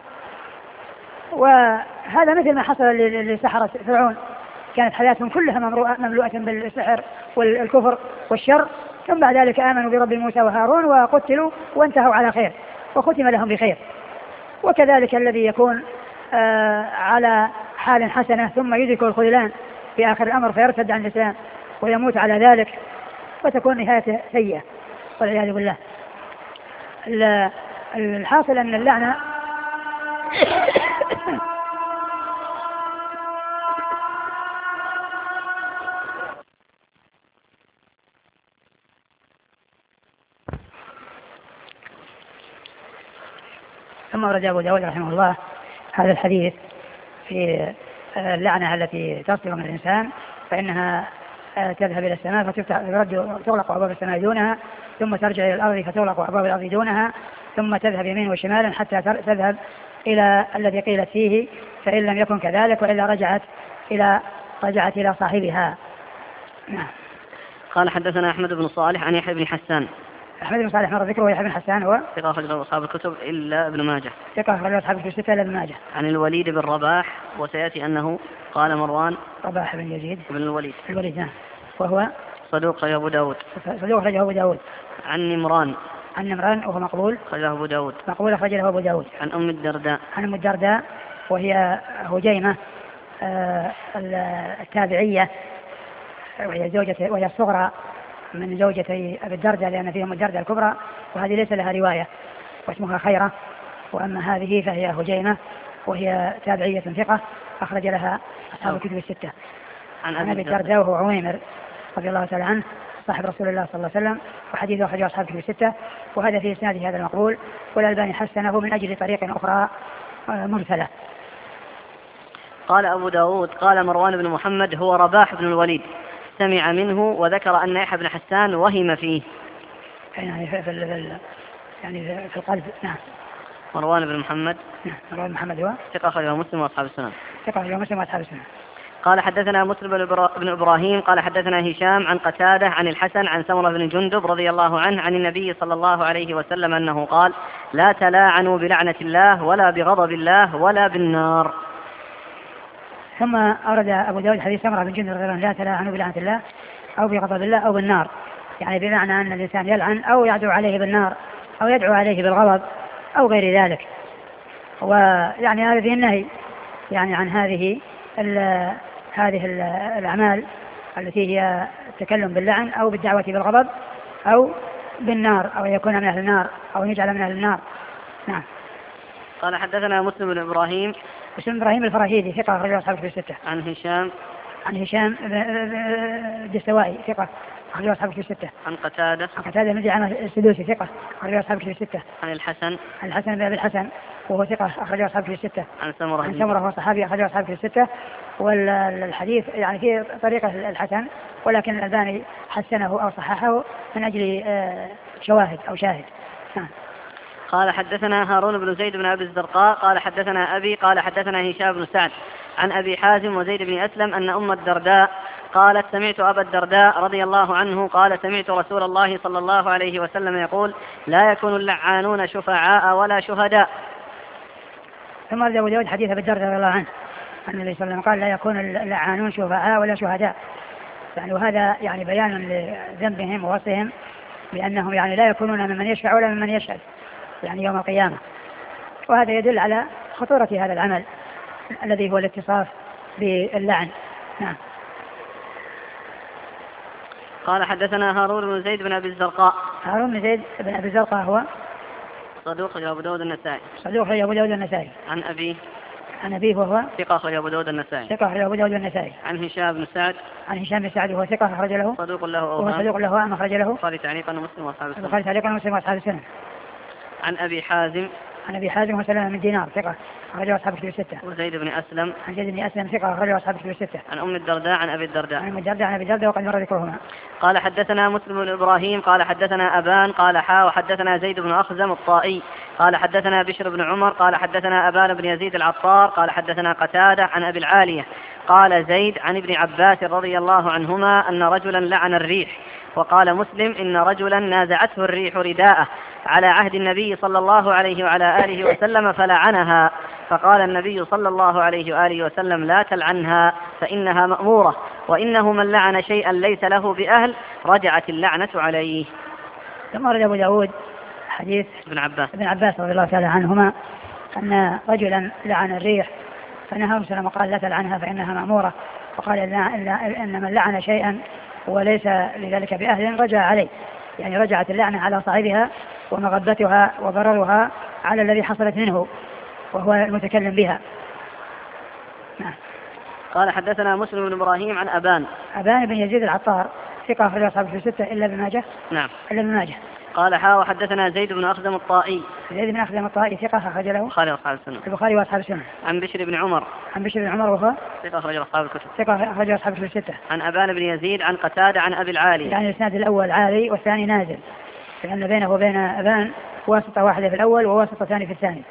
وهذا مثل ما حصل لسحرة فرعون، كانت حياتهم كلها مملوءة بالسحر والكفر والشر، ثم بعد ذلك آمنوا برب موسى وهارون وقتلوا وانتهوا على خير وختم لهم بخير. وكذلك الذي يكون على حال حسنة ثم يدرك الخذلان في آخر الأمر فيرتد عن الإسلام ويموت على ذلك وتكون نهايته سيئة والعياذ بالله. الحاصل أن اللعنة ثم ورد أبو داود رحمه الله هذا الحديث في اللعنة التي تصدر من الإنسان، فإنها تذهب إلى السماء فتغلق أبواب السماء دونها، ثم ترجع إلى الأرض فتغلق أبواب الأرض دونها، ثم تذهب يمين وشمالا حتى تذهب إلى الذي قيلت فيه، فإن لم يكن كذلك وإلا رجعت إلى صاحبها. نعم. قال حدثنا أحمد بن صالح عن يحيى بن حسان. أحمد بن صالح مر ذكره، ويحيى بن حسان هو ثقة أخرج أصحاب الكتب إلا ابن ماجه. ثقة أخرج أصحاب الكتب 6 إلا ابن ماجه. عن الوليد بن رباح، وسيأتي أنه قال مروان رباح بن يزيد بن الوليد نعم، وهو صدوق أبو داود. أخرجه أبو داود. عن نمران وهو مقبول، أخرجه أبو داود. أخرجه أبو داود. عن أم الدرداء وهي هجيمة التابعية، وهي الصغرى من زوجتي أبي الدرداء، لأن فيهم الدرداء الكبرى، وهذه ليس لها رواية واسمها خيرة، وأما هذه فهي هجيمة وهي تابعية ثقة أخرج لها أصحاب الكتب 6. عن أبي الدرداء وهو عويمر رضي الله تعالى عنه، صاحب رسول الله صلى الله عليه وسلم، وحديثه أخرجه أصحاب الكتب الستة، وهذا في إسناده هذا المقبول، والألباني حسنه من أجل طريق أخرى مرسلة. قال أبو داود قال مروان بن محمد هو رباح بن الوليد، سمع منه وذكر أن يحيى بن حسان وهم فيه. يعني في القلب. نعم. مروان بن محمد. نعم. مروان بن محمد هو ثقة أخرجه مسلم وأصحاب السنن. ثقة أخرجه مسلم وأصحاب السنن. قال حدثنا مسلم بن إبراهيم قال حدثنا هشام عن قتادة عن الحسن عن سمرة بن جندب رضي الله عنه عن النبي صلى الله عليه وسلم أنه قال لا تلاعنوا بلعنة الله ولا بغضب الله ولا بالنار. ثم أورد أبو داود حديث سمرة بن جندب رضي الله عنه لا تلاعنوا بلعنة الله أو بغضب الله أو بالنار، يعني بمعنى أن الإنسان يلعن أو يدعو عليه بالنار أو يدعو عليه بالغضب أو غير ذلك. ويعني هذا فيه النهي يعني عن هذه الأعمال التي هي التكلم باللعن أو بالدعوة بالغضب أو بالنار، أو يكون من أهل النار أو يجعل من أهل النار. نعم. قال حدثنا مسلم بن إبراهيم. مسلم بن إبراهيم الفراهيدي ثقة أخرجه أصحاب الكتب الستة. عن هشام الدستوائي ثقة أخرجه أصحاب الكتب الستة. عن قتادة بن دعامة السدوسي ثقة أخرجه أصحاب الكتب الستة. عن الحسن بن أبي الحسن وهو ثقة أخرجه أصحاب الكتب الستة. عن سمرة وهو صحابي أخرجه أصحاب الكتب الستة. والحديث يعني في طريقة الحسن، ولكن الألباني حسنه أو صححه من أجل شواهد أو شاهد. قال حدثنا هارون بن زيد بن أبي الزرقاء قال حدثنا أبي قال حدثنا هشام بن سعد عن أبي حازم وزيد بن أسلم أن أم الدرداء قالت سمعت أبا الدرداء رضي الله عنه قال سمعت رسول الله صلى الله عليه وسلم يقول لا يكون اللعانون شفعاء ولا شهداء. ثم أبو داود حديث أبي الدرداء رضي الله عنه أن النبي صلى الله عليه وسلم قال لا يكون اللعانون شفعاء ولا شهداء، يعني وهذا يعني بيان لذنبهم ووصفهم بأنهم يعني لا يكونون ممن يشفع ولا ممن يشهد يعني يوم القيامة. وهذا يدل على خطورة هذا العمل الذي هو الاتصاف باللعن. نعم. قال حدثنا هارون بن زيد بن أبي الزرقاء. هارون بن زيد بن أبي الزرقاء هو صدوق أبو داود النسائي. عن أبيه وهو ثقة أبو داود النسائي. عن هشام بن سعد وهو ثقة أخرج له صدوق له أم أخرج له البخاري تعليقا ومسلم وأصحاب السنن. عن أبي حازم وسلمة من دينار ثقة أخرجه أصحاب الكتب الستة. وزيد بن أسلم ثقة أخرجه أصحاب الكتب الستة. عن أم الدرداء عن أبي الدرداء وقد مر ذكرهما. قال حدثنا مسلم بن إبراهيم قال حدثنا أبان قال وحدثنا زيد بن أخزم الطائي قال حدثنا بشر بن عمر قال حدثنا أبان بن يزيد العطار قال حدثنا قتادة عن أبي العالية قال زيد عن ابن عباس رضي الله عنهما أن رجلا لعن الريح. وقال مسلم إن رجلا نازعته الريح رداءه على عهد النبي صلى الله عليه وعلى آله وسلم فلعنها، فقال النبي صلى الله عليه وآله وسلم لا تلعنها فإنها مأمورة، وإنه من لعن شيئا ليس له بأهل رجعت اللعنة عليه. ثم أورد أبو داود حديث ابن عباس رضي الله تعالى عنهما أن رجلا لعن الريح فنهى وسلم قال لا تلعنها فإنها مأمورة، وقال إن من لعن شيئا وليس لذلك بأهل رجع عليه، يعني رجعت اللعنة على صاحبها ومغبتها وضررها على الذي حصلت منه وهو المتكلم بها. نعم. قال حدثنا مسلم بن إبراهيم عن أبان بن يزيد العطار ثقة أخرجه أصحاب الكتب الستة إلا ابن ماجه. نعم. إلا ابن ماجه. قال وحدثنا زيد بن أخزم الطائي. ثقة أخرج له البخاري وأصحاب السنن. عن بشر بن عمر وهو ثقة أخرجه أصحاب الكتب. أخرجه أصحاب الكتب الستة. عن أبان بن يزيد عن قتادة عن أبي العالي، يعني الإسناد الأول عالي والثاني نازل، لأن بينه وبين أبان واسطة واحدة في الأول وواسطة ثانية في الثاني.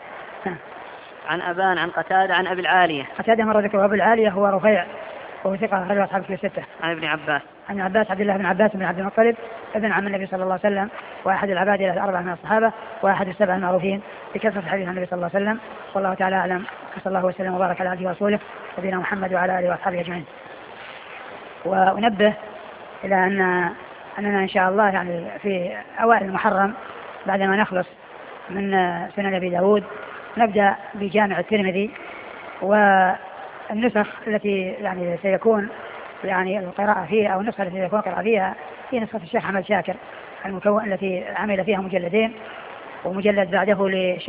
عن أبان عن قتادة عن أبي العالية. قتادة مرة ذكره أبو العالية هو رفيع وهو ثقة أخرجه أصحاب الكتب الستة. عن ابن عباس عبد الله بن عباس بن عبد المطلب ابن عم النبي صلى الله عليه وسلم وأحد العباد الأربعة من الصحابة وأحد السبع المعروفين بكثرة حديث النبي صلى الله عليه وسلم، والله تعالى أعلم. صلى الله وسلم وبارك على عبده ورسوله نبينا محمد وعلى آله وأصحابه أجمعين. وأنبه إلى أننا إن شاء الله يعني في أوائل المحرم بعدما نخلص من سنن أبي داود نبدأ بجامع الترمذي، والنسخ التي يعني سيكون يعني القراءة فيها أو النسخة التي سيكون القراءة فيها هي نسخة الشيخ حمد شاكر المكون التي عمل فيها مجلدين، ومجلد بعده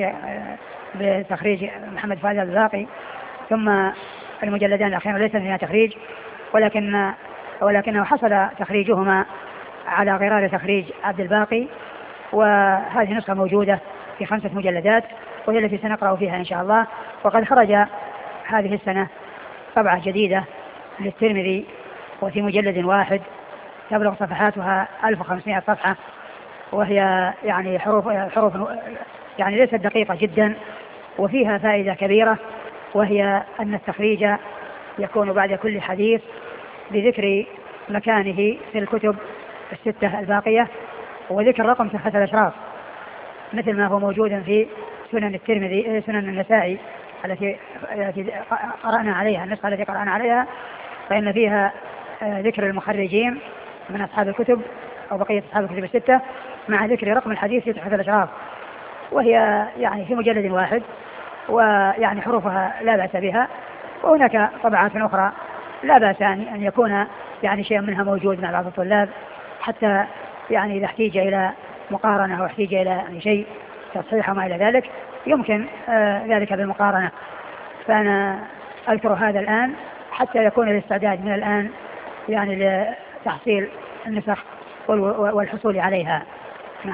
بتخريج محمد فؤاد الباقي، ثم المجلدان الأخيران ليس فيها تخريج ولكنه حصل تخريجهما على غرار تخريج عبد الباقي، وهذه نسخة موجودة في 5 مجلدات وهي التي سنقرأ فيها إن شاء الله. وقد خرج هذه السنة طبعة جديدة للترمذي وفي مجلد واحد تبلغ صفحاتها 1500 صفحة، وهي يعني حروف يعني ليست دقيقة جدا، وفيها فائدة كبيرة، وهي أن التخريج يكون بعد كل حديث بذكر مكانه في الكتب 6 الباقية، وذكر رقم صحة الأشراف مثل ما هو موجود في سنن الترمذي، سنن النسائي التي قرأنا عليها، النسخة التي قرأنا عليها، فإن فيها ذكر المخرجين من أصحاب الكتب أو بقية أصحاب الكتب 6 مع ذكر رقم الحديث في صحة الأشراف، وهي يعني في مجلد واحد، ويعني حروفها لا بأس بها. وهناك طبعات أخرى لا بأس أن يكون يعني شيء منها موجود مع بعض الطلاب، حتى يعني إذا احتيج إلى مقارنة أو احتيج إلى يعني شيء تصحيح وما إلى ذلك يمكن ذلك بالمقارنة. فأنا أذكر هذا الآن حتى يكون الاستعداد من الآن يعني لتحصيل النسخ والحصول عليها. نعم.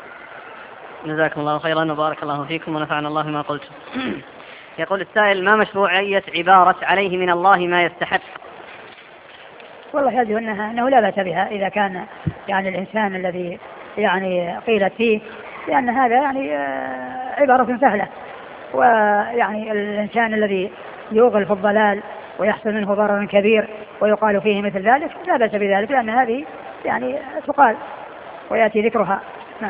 جزاكم الله خيرا وبارك الله فيكم ونفعنا الله ما قلتم. يقول السائل: ما مشروعية عبارة عليه من الله ما يستحق؟ والله هذه أنه لا بأس بها إذا كان يعني الإنسان الذي يعني قيلت فيه، لأن هذا يعني عبارة سهلة، ويعني الإنسان الذي يوغل في الضلال ويحصل منه ضرر كبير ويقال فيه مثل ذلك لا بأس بذلك، لأن هذه يعني تقال ويأتي ذكرها. نعم.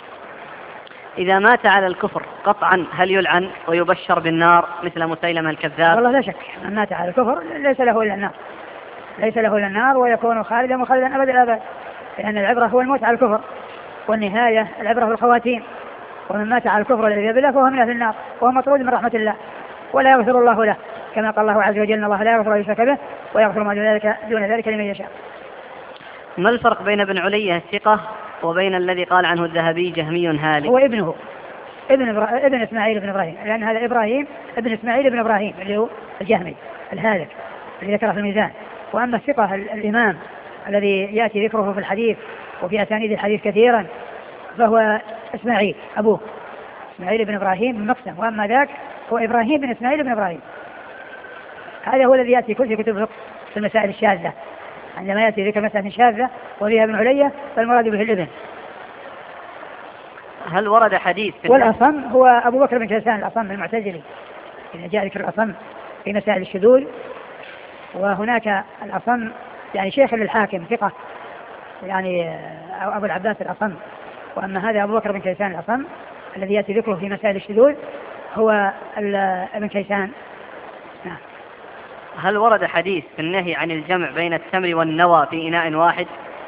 إذا مات على الكفر قطعا هل يلعن ويبشر بالنار مثل مسيلمة الكذاب؟ والله لا شك من مات على الكفر ليس له إلا النار، ليس له إلا النار، ويكون خالدا مخلدا أبد الآباد، لأن العبرة هو الموت على الكفر، والنهاية العبرة في الخواتيم. ومن مات على الكفر والعياذ بالله فهو من أهل النار وهو مطرود من رحمة الله ولا يغفر الله له، كما قال الله عز وجل: إن الله لا يغفر أن يشرك به ويغفر ما دون ذلك لمن يشاء. ما الفرق بين ابن علية الثقة وبين الذي قال عنه الذهبي جهمي هالك؟ هو ابنه ابن إسماعيل بن إبراهيم، لأن هذا إبراهيم ابن إسماعيل بن إبراهيم اللي هو الجهمي الهالك الذي ذكره في الميزان. وأما الثقة الإمام الذي يأتي ذكره في الحديث وفي أسانيد الحديث كثيرا فهو إسماعيل أبوه إسماعيل بن إبراهيم بن مقسم، وأما ذاك هو إبراهيم بن إسماعيل بن إبراهيم. هذا هو الذي يأتي في كتب الفقه في المسائل الشاذة، عندما يأتي ذكر مسألة شاذة وفيها ابن علية فالمراد به الابن. هل ورد حديث والأصم هو أبو بكر بن كيسان الأصم المعتزلي، إذا جاء ذكر الأصم في مسائل الشذوذ. وهناك الأصم يعني شيخ للحاكم ثقة يعني أبو العباس الأصم، وأما هذا أبو بكر بن كيسان الأصم الذي يأتي ذكره في مسائل الشذوذ هو ابن كيسان. نعم. هل ورد حديث في النهي عن الجمع بين التمر والنوى في إناء واحد؟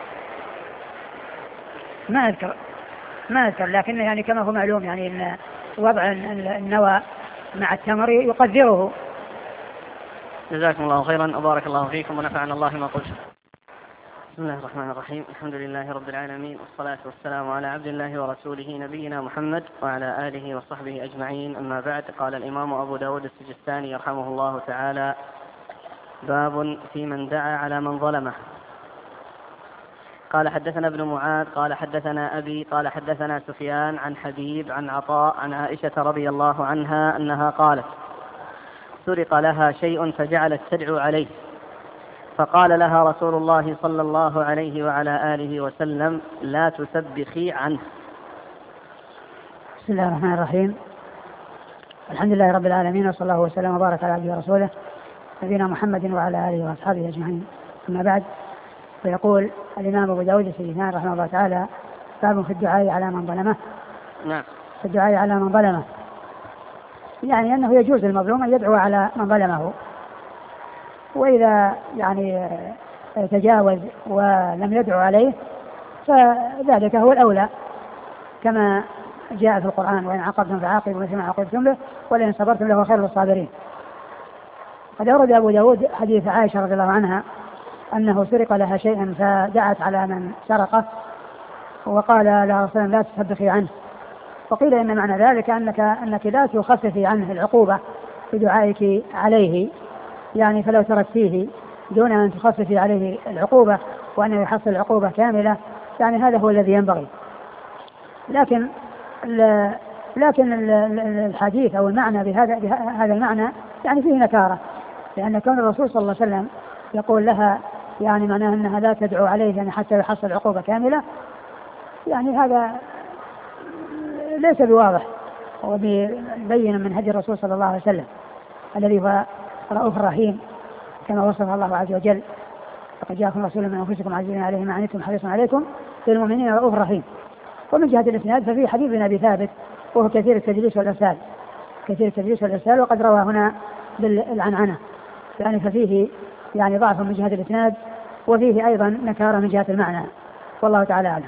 ما أذكر، لكن يعني كما هو معلوم يعني أن وضع النوى مع التمر يقدره. جزاكم الله خيرا وبارك الله فيكم ونفعنا الله ما قلت. بسم الله الرحمن الرحيم، الحمد لله رب العالمين، والصلاة والسلام على عبد الله ورسوله نبينا محمد وعلى آله وصحبه أجمعين، أما بعد. قال الإمام أبو داود السجستاني يرحمه الله تعالى: باب في من دعا على من ظلمه. قال: حدثنا ابن معاذ قال حدثنا أبي قال حدثنا سفيان عن حبيب عن عطاء عن عائشة رضي الله عنها أنها قالت: سرق لها شيء فجعلت تدعو عليه، فقال لها رسول الله صلى الله عليه وعلى آله وسلم: لا تسبخي عنه. بسم الله الرحمن الرحيم، الحمد لله رب العالمين، وصلى الله وسلم وبارك على عبده ورسوله نبينا محمد وعلى آله وأصحابه أجمعين، أما بعد. فيقول الإمام أبو داود السجستاني رحمه الله تعالى: باب في الدعاء على من ظلمه. نعم. في الدعاء على من ظلمه يعني أنه يجوز للمظلوم أن يدعو على من ظلمه، وإذا يعني تجاوز ولم يدعو عليه فذلك هو الأولى، كما جاء في القرآن: وإن عاقبتم فعاقبوا مثل ما عاقبتم به ولئن صبرتم لهو خير للصابرين. قد أورد أبو داود حديث عائشة رضي الله عنها أنه سرق لها شيئا فدعت على من سرقه وقال لها رسول الله: لا تسبخي عنه. وقيل إن معنى ذلك أنك لا تخففي عنه العقوبة بدعائك عليه، يعني فلو تركتيه دون أن تخففي عليه العقوبة وأنه يحصل العقوبة كاملة يعني هذا هو الذي ينبغي. لكن الحديث أو المعنى بهذا المعنى يعني فيه نكارة، لأن كون الرسول صلى الله عليه وسلم يقول لها يعني معناه أنها لا تدعو عليه يعني حتى يحصل عقوبة كاملة، يعني هذا ليس بواضح وبين من هدي الرسول صلى الله عليه وسلم الذي هو رؤوف رحيم كما وصف الله عز وجل: لقد جاءكم رسول من أنفسكم عزيز عليه ما عنتم حريص عليكم بالمؤمنين رؤوف رحيم. ومن جهة الإسناد ففي حديث بن أبي ثابت وهو كثير التدليس والإرسال، وقد روى هنا بالعنعنة، يعني ففيه يعني ضعف من جهة الإسناد، وفيه أيضا نكارة من جهة المعنى، والله تعالى أعلم.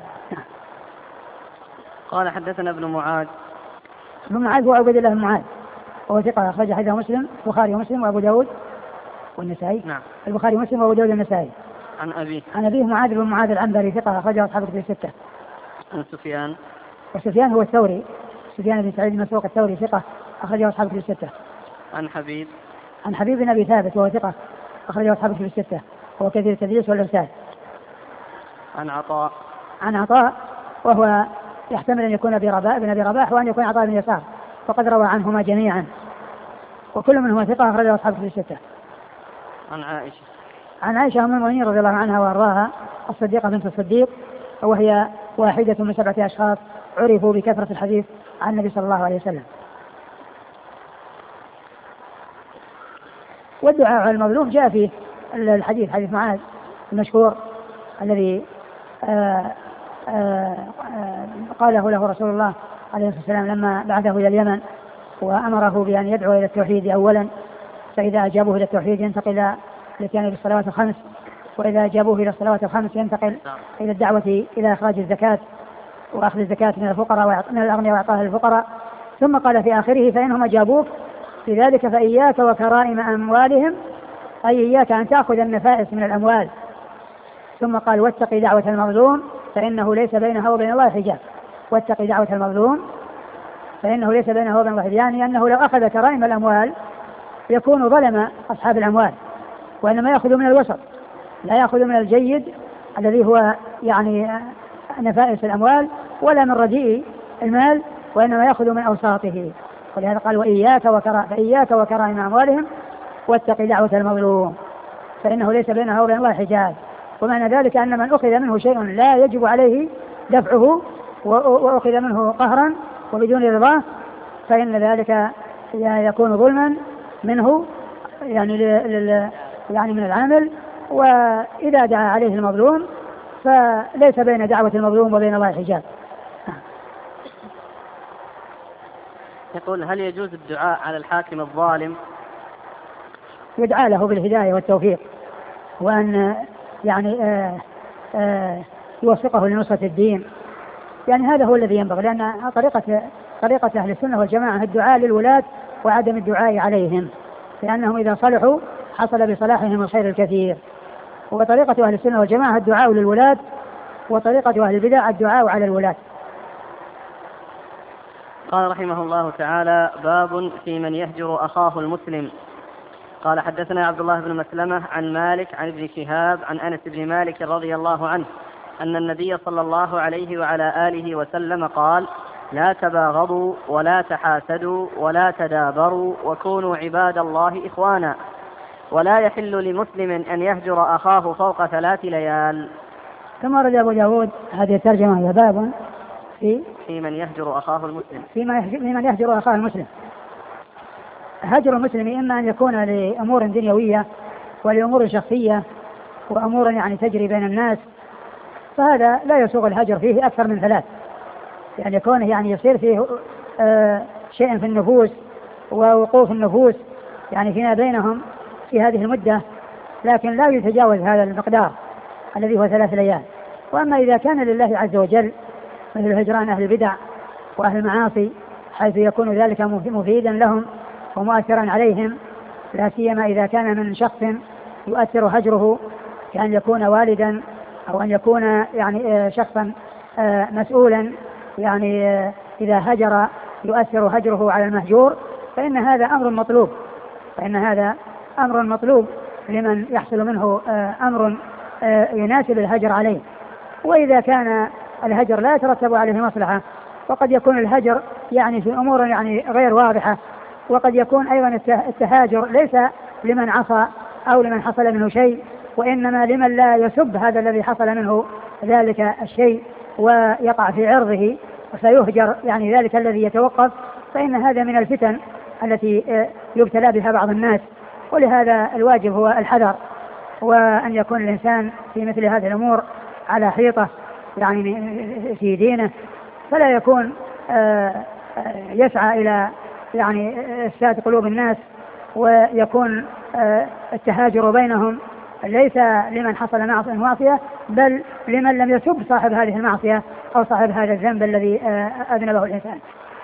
قال حدثنا ابن معاذ. ابن معاذ هو عبد الله بن معاذ وهو ثقة أخرج حديثه مسلم، البخاري ومسلم وأبو داود والنسائي. نعم. البخاري ومسلم وأبو داود والنسائي. عن أبيه معاذ بن معاذ العنبري ثقة أخرجه أصحاب الكتب الستة. عن سفيان. وسفيان هو الثوري، سفيان بن سعيد المسروق الثوري ثقة أخرجه أصحاب الكتب الستة. عن حبيب بن أبي ثابت وهو ثقة أخرجه أصحاب الكتب الستة وهو كثير التدليس والإرسال. عن عطاء وهو يحتمل أن يكون بن أبي رباح وأن يكون عطاء بن يسار، وقد روى عنهما جميعا وكل منهما ثقة أخرجه أصحاب الكتب الستة. عن عائشة أم المؤمنين رضي الله عنها وأرضاها الصديقة بنت الصديق، وهي واحدة من 7 أشخاص عرفوا بكثرة الحديث عن النبي صلى الله عليه وسلم. والدعاء على المظلوم جاء فيه الحديث، حديث معاذ المشهور الذي قاله له رسول الله عليه الصلاة والسلام لما بعثه إلى اليمن وأمره بأن يدعو إلى التوحيد أولا، فإذا أجابوه إلى التوحيد ينتقل للاتيان بالصلوات الخمس، وإذا أجابوه إلى الصلوات الخمس ينتقل إلى الدعوة إلى إخراج الزكاة وأخذ الزكاة من الفقراء من الأغنياء وإعطاها للفقراء. ثم قال في آخره: فإنهم أجابوك في ذلك فإياك وكرائم أموالهم، أي إياك أن تأخذ النفائس من الأموال. ثم قال: واتقي دعوة المظلوم فإنه ليس بينها وبين الله حجاب. واتقي دعوة المظلوم فإنه ليس بينها وبين الله حجاب، يعني أنه لو أخذ كرائم الأموال يكون ظلم أصحاب الأموال، وإنما يأخذ من الوسط، لا يأخذ من الجيد الذي هو يعني نفائس الأموال، ولا من رديء المال، وإنما يأخذ من أوساطه. ولهذا قال: فإياك وكرائم أموالهم واتقي دعوة المظلوم فإنه ليس بينها وبين الله حجاب. ومعنى ذلك أن من أخذ منه شيء لا يجب عليه دفعه وأخذ منه قهرا وبدون رضاه فإن ذلك يكون ظلما منه يعني من العامل. وإذا دعا عليه المظلوم فليس بين دعوة المظلوم وبين الله حجاب. يقول: هل يجوز الدعاء على الحاكم الظالم؟ يدعى له بالهداية والتوفيق، وأن يعني يوفقه لنصرة الدين، يعني هذا هو الذي ينبغي، لأن طريقة أهل السنة والجماعة الدعاء للولاة وعدم الدعاء عليهم، لأنهم إذا صلحوا حصل بصلاحهم الخير الكثير. وطريقة أهل السنة والجماعة الدعاء للولاة، وطريقة أهل البدع الدعاء على الولاة. قال رحمه الله تعالى: باب في من يهجر أخاه المسلم. قال حدثنا عبد الله بن مسلمة عن مالك عن ابن شهاب عن أنس بن مالك رضي الله عنه أن النبي صلى الله عليه وعلى آله وسلم قال: لا تباغضوا ولا تحاسدوا ولا تدابروا وكونوا عباد الله إخوانا، ولا يحل لمسلم أن يهجر أخاه فوق 3 ليال. كما رد أبو داود هذه الترجمة: هي باب في من يهجر أخاه المسلم، من يهجر أخاه المسلم. هجر المسلم إما أن يكون لأمور دنيوية ولأمور شخصية وأمور يعني تجري بين الناس، فهذا لا يسوغ الهجر فيه أكثر من 3، يعني يكون يعني يصير فيه شيء في النفوس ووقوف النفوس يعني فيما بينهم في هذه المدة، لكن لا يتجاوز هذا المقدار الذي هو 3 ليال. وأما إذا كان لله عز وجل مثل هجران أهل البدع وأهل المعاصي، حيث يكون ذلك مفيدا لهم ومؤثرا عليهم، لا سيما إذا كان من شخص يؤثر هجره كأن يكون والدا أو أن يكون يعني شخصا مسؤولا، يعني إذا هجر يؤثر هجره على المهجور، فإن هذا أمر مطلوب لمن يحصل منه أمر يناسب الهجر عليه. وإذا كان الهجر لا يترتب عليه مصلحة، وقد يكون الهجر يعني في أمور يعني غير واضحة، وقد يكون أيضا التهاجر ليس لمن عصى أو لمن حصل منه شيء، وإنما لمن لا يسب هذا الذي حصل منه ذلك الشيء ويقع في عرضه فيهجر يعني ذلك الذي يتوقف، فإن هذا من الفتن التي يبتلى بها بعض الناس. ولهذا الواجب هو الحذر، وأن يكون الإنسان في مثل هذه الأمور على حيطة يعني في دينه، فلا يكون يسعى إلى يعني إفساد قلوب الناس، ويكون التهاجر بينهم ليس لمن حصل معصية بل لمن لم يسب صاحب هذه المعصية أو صاحب هذا الذنب الذي أذنبه الإنسان.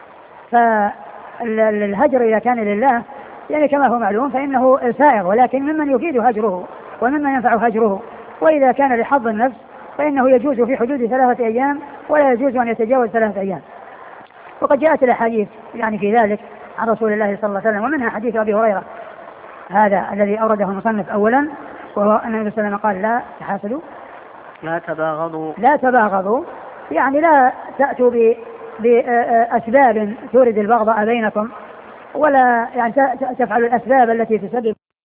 فالهجر إذا كان لله يعني كما هو معلوم فإنه سائغ، ولكن ممن يفيد هجره وممن ينفع هجره. وإذا كان لحظ النفس فإنه يجوز في حدود 3 أيام، ولا يجوز أن يتجاوز 3 أيام. وقد جاءت الأحاديث يعني في ذلك عن رسول الله صلى الله عليه وسلم، ومنها حديث أبي هريرة هذا الذي أورده المصنف أولا، وهو أن النبي صلى الله عليه وسلم قال لا تحاسدوا لا تباغضوا، يعني لا تأتوا بأسباب تورد البغضاء بينكم، ولا يعني تفعلوا الأسباب التي تسبب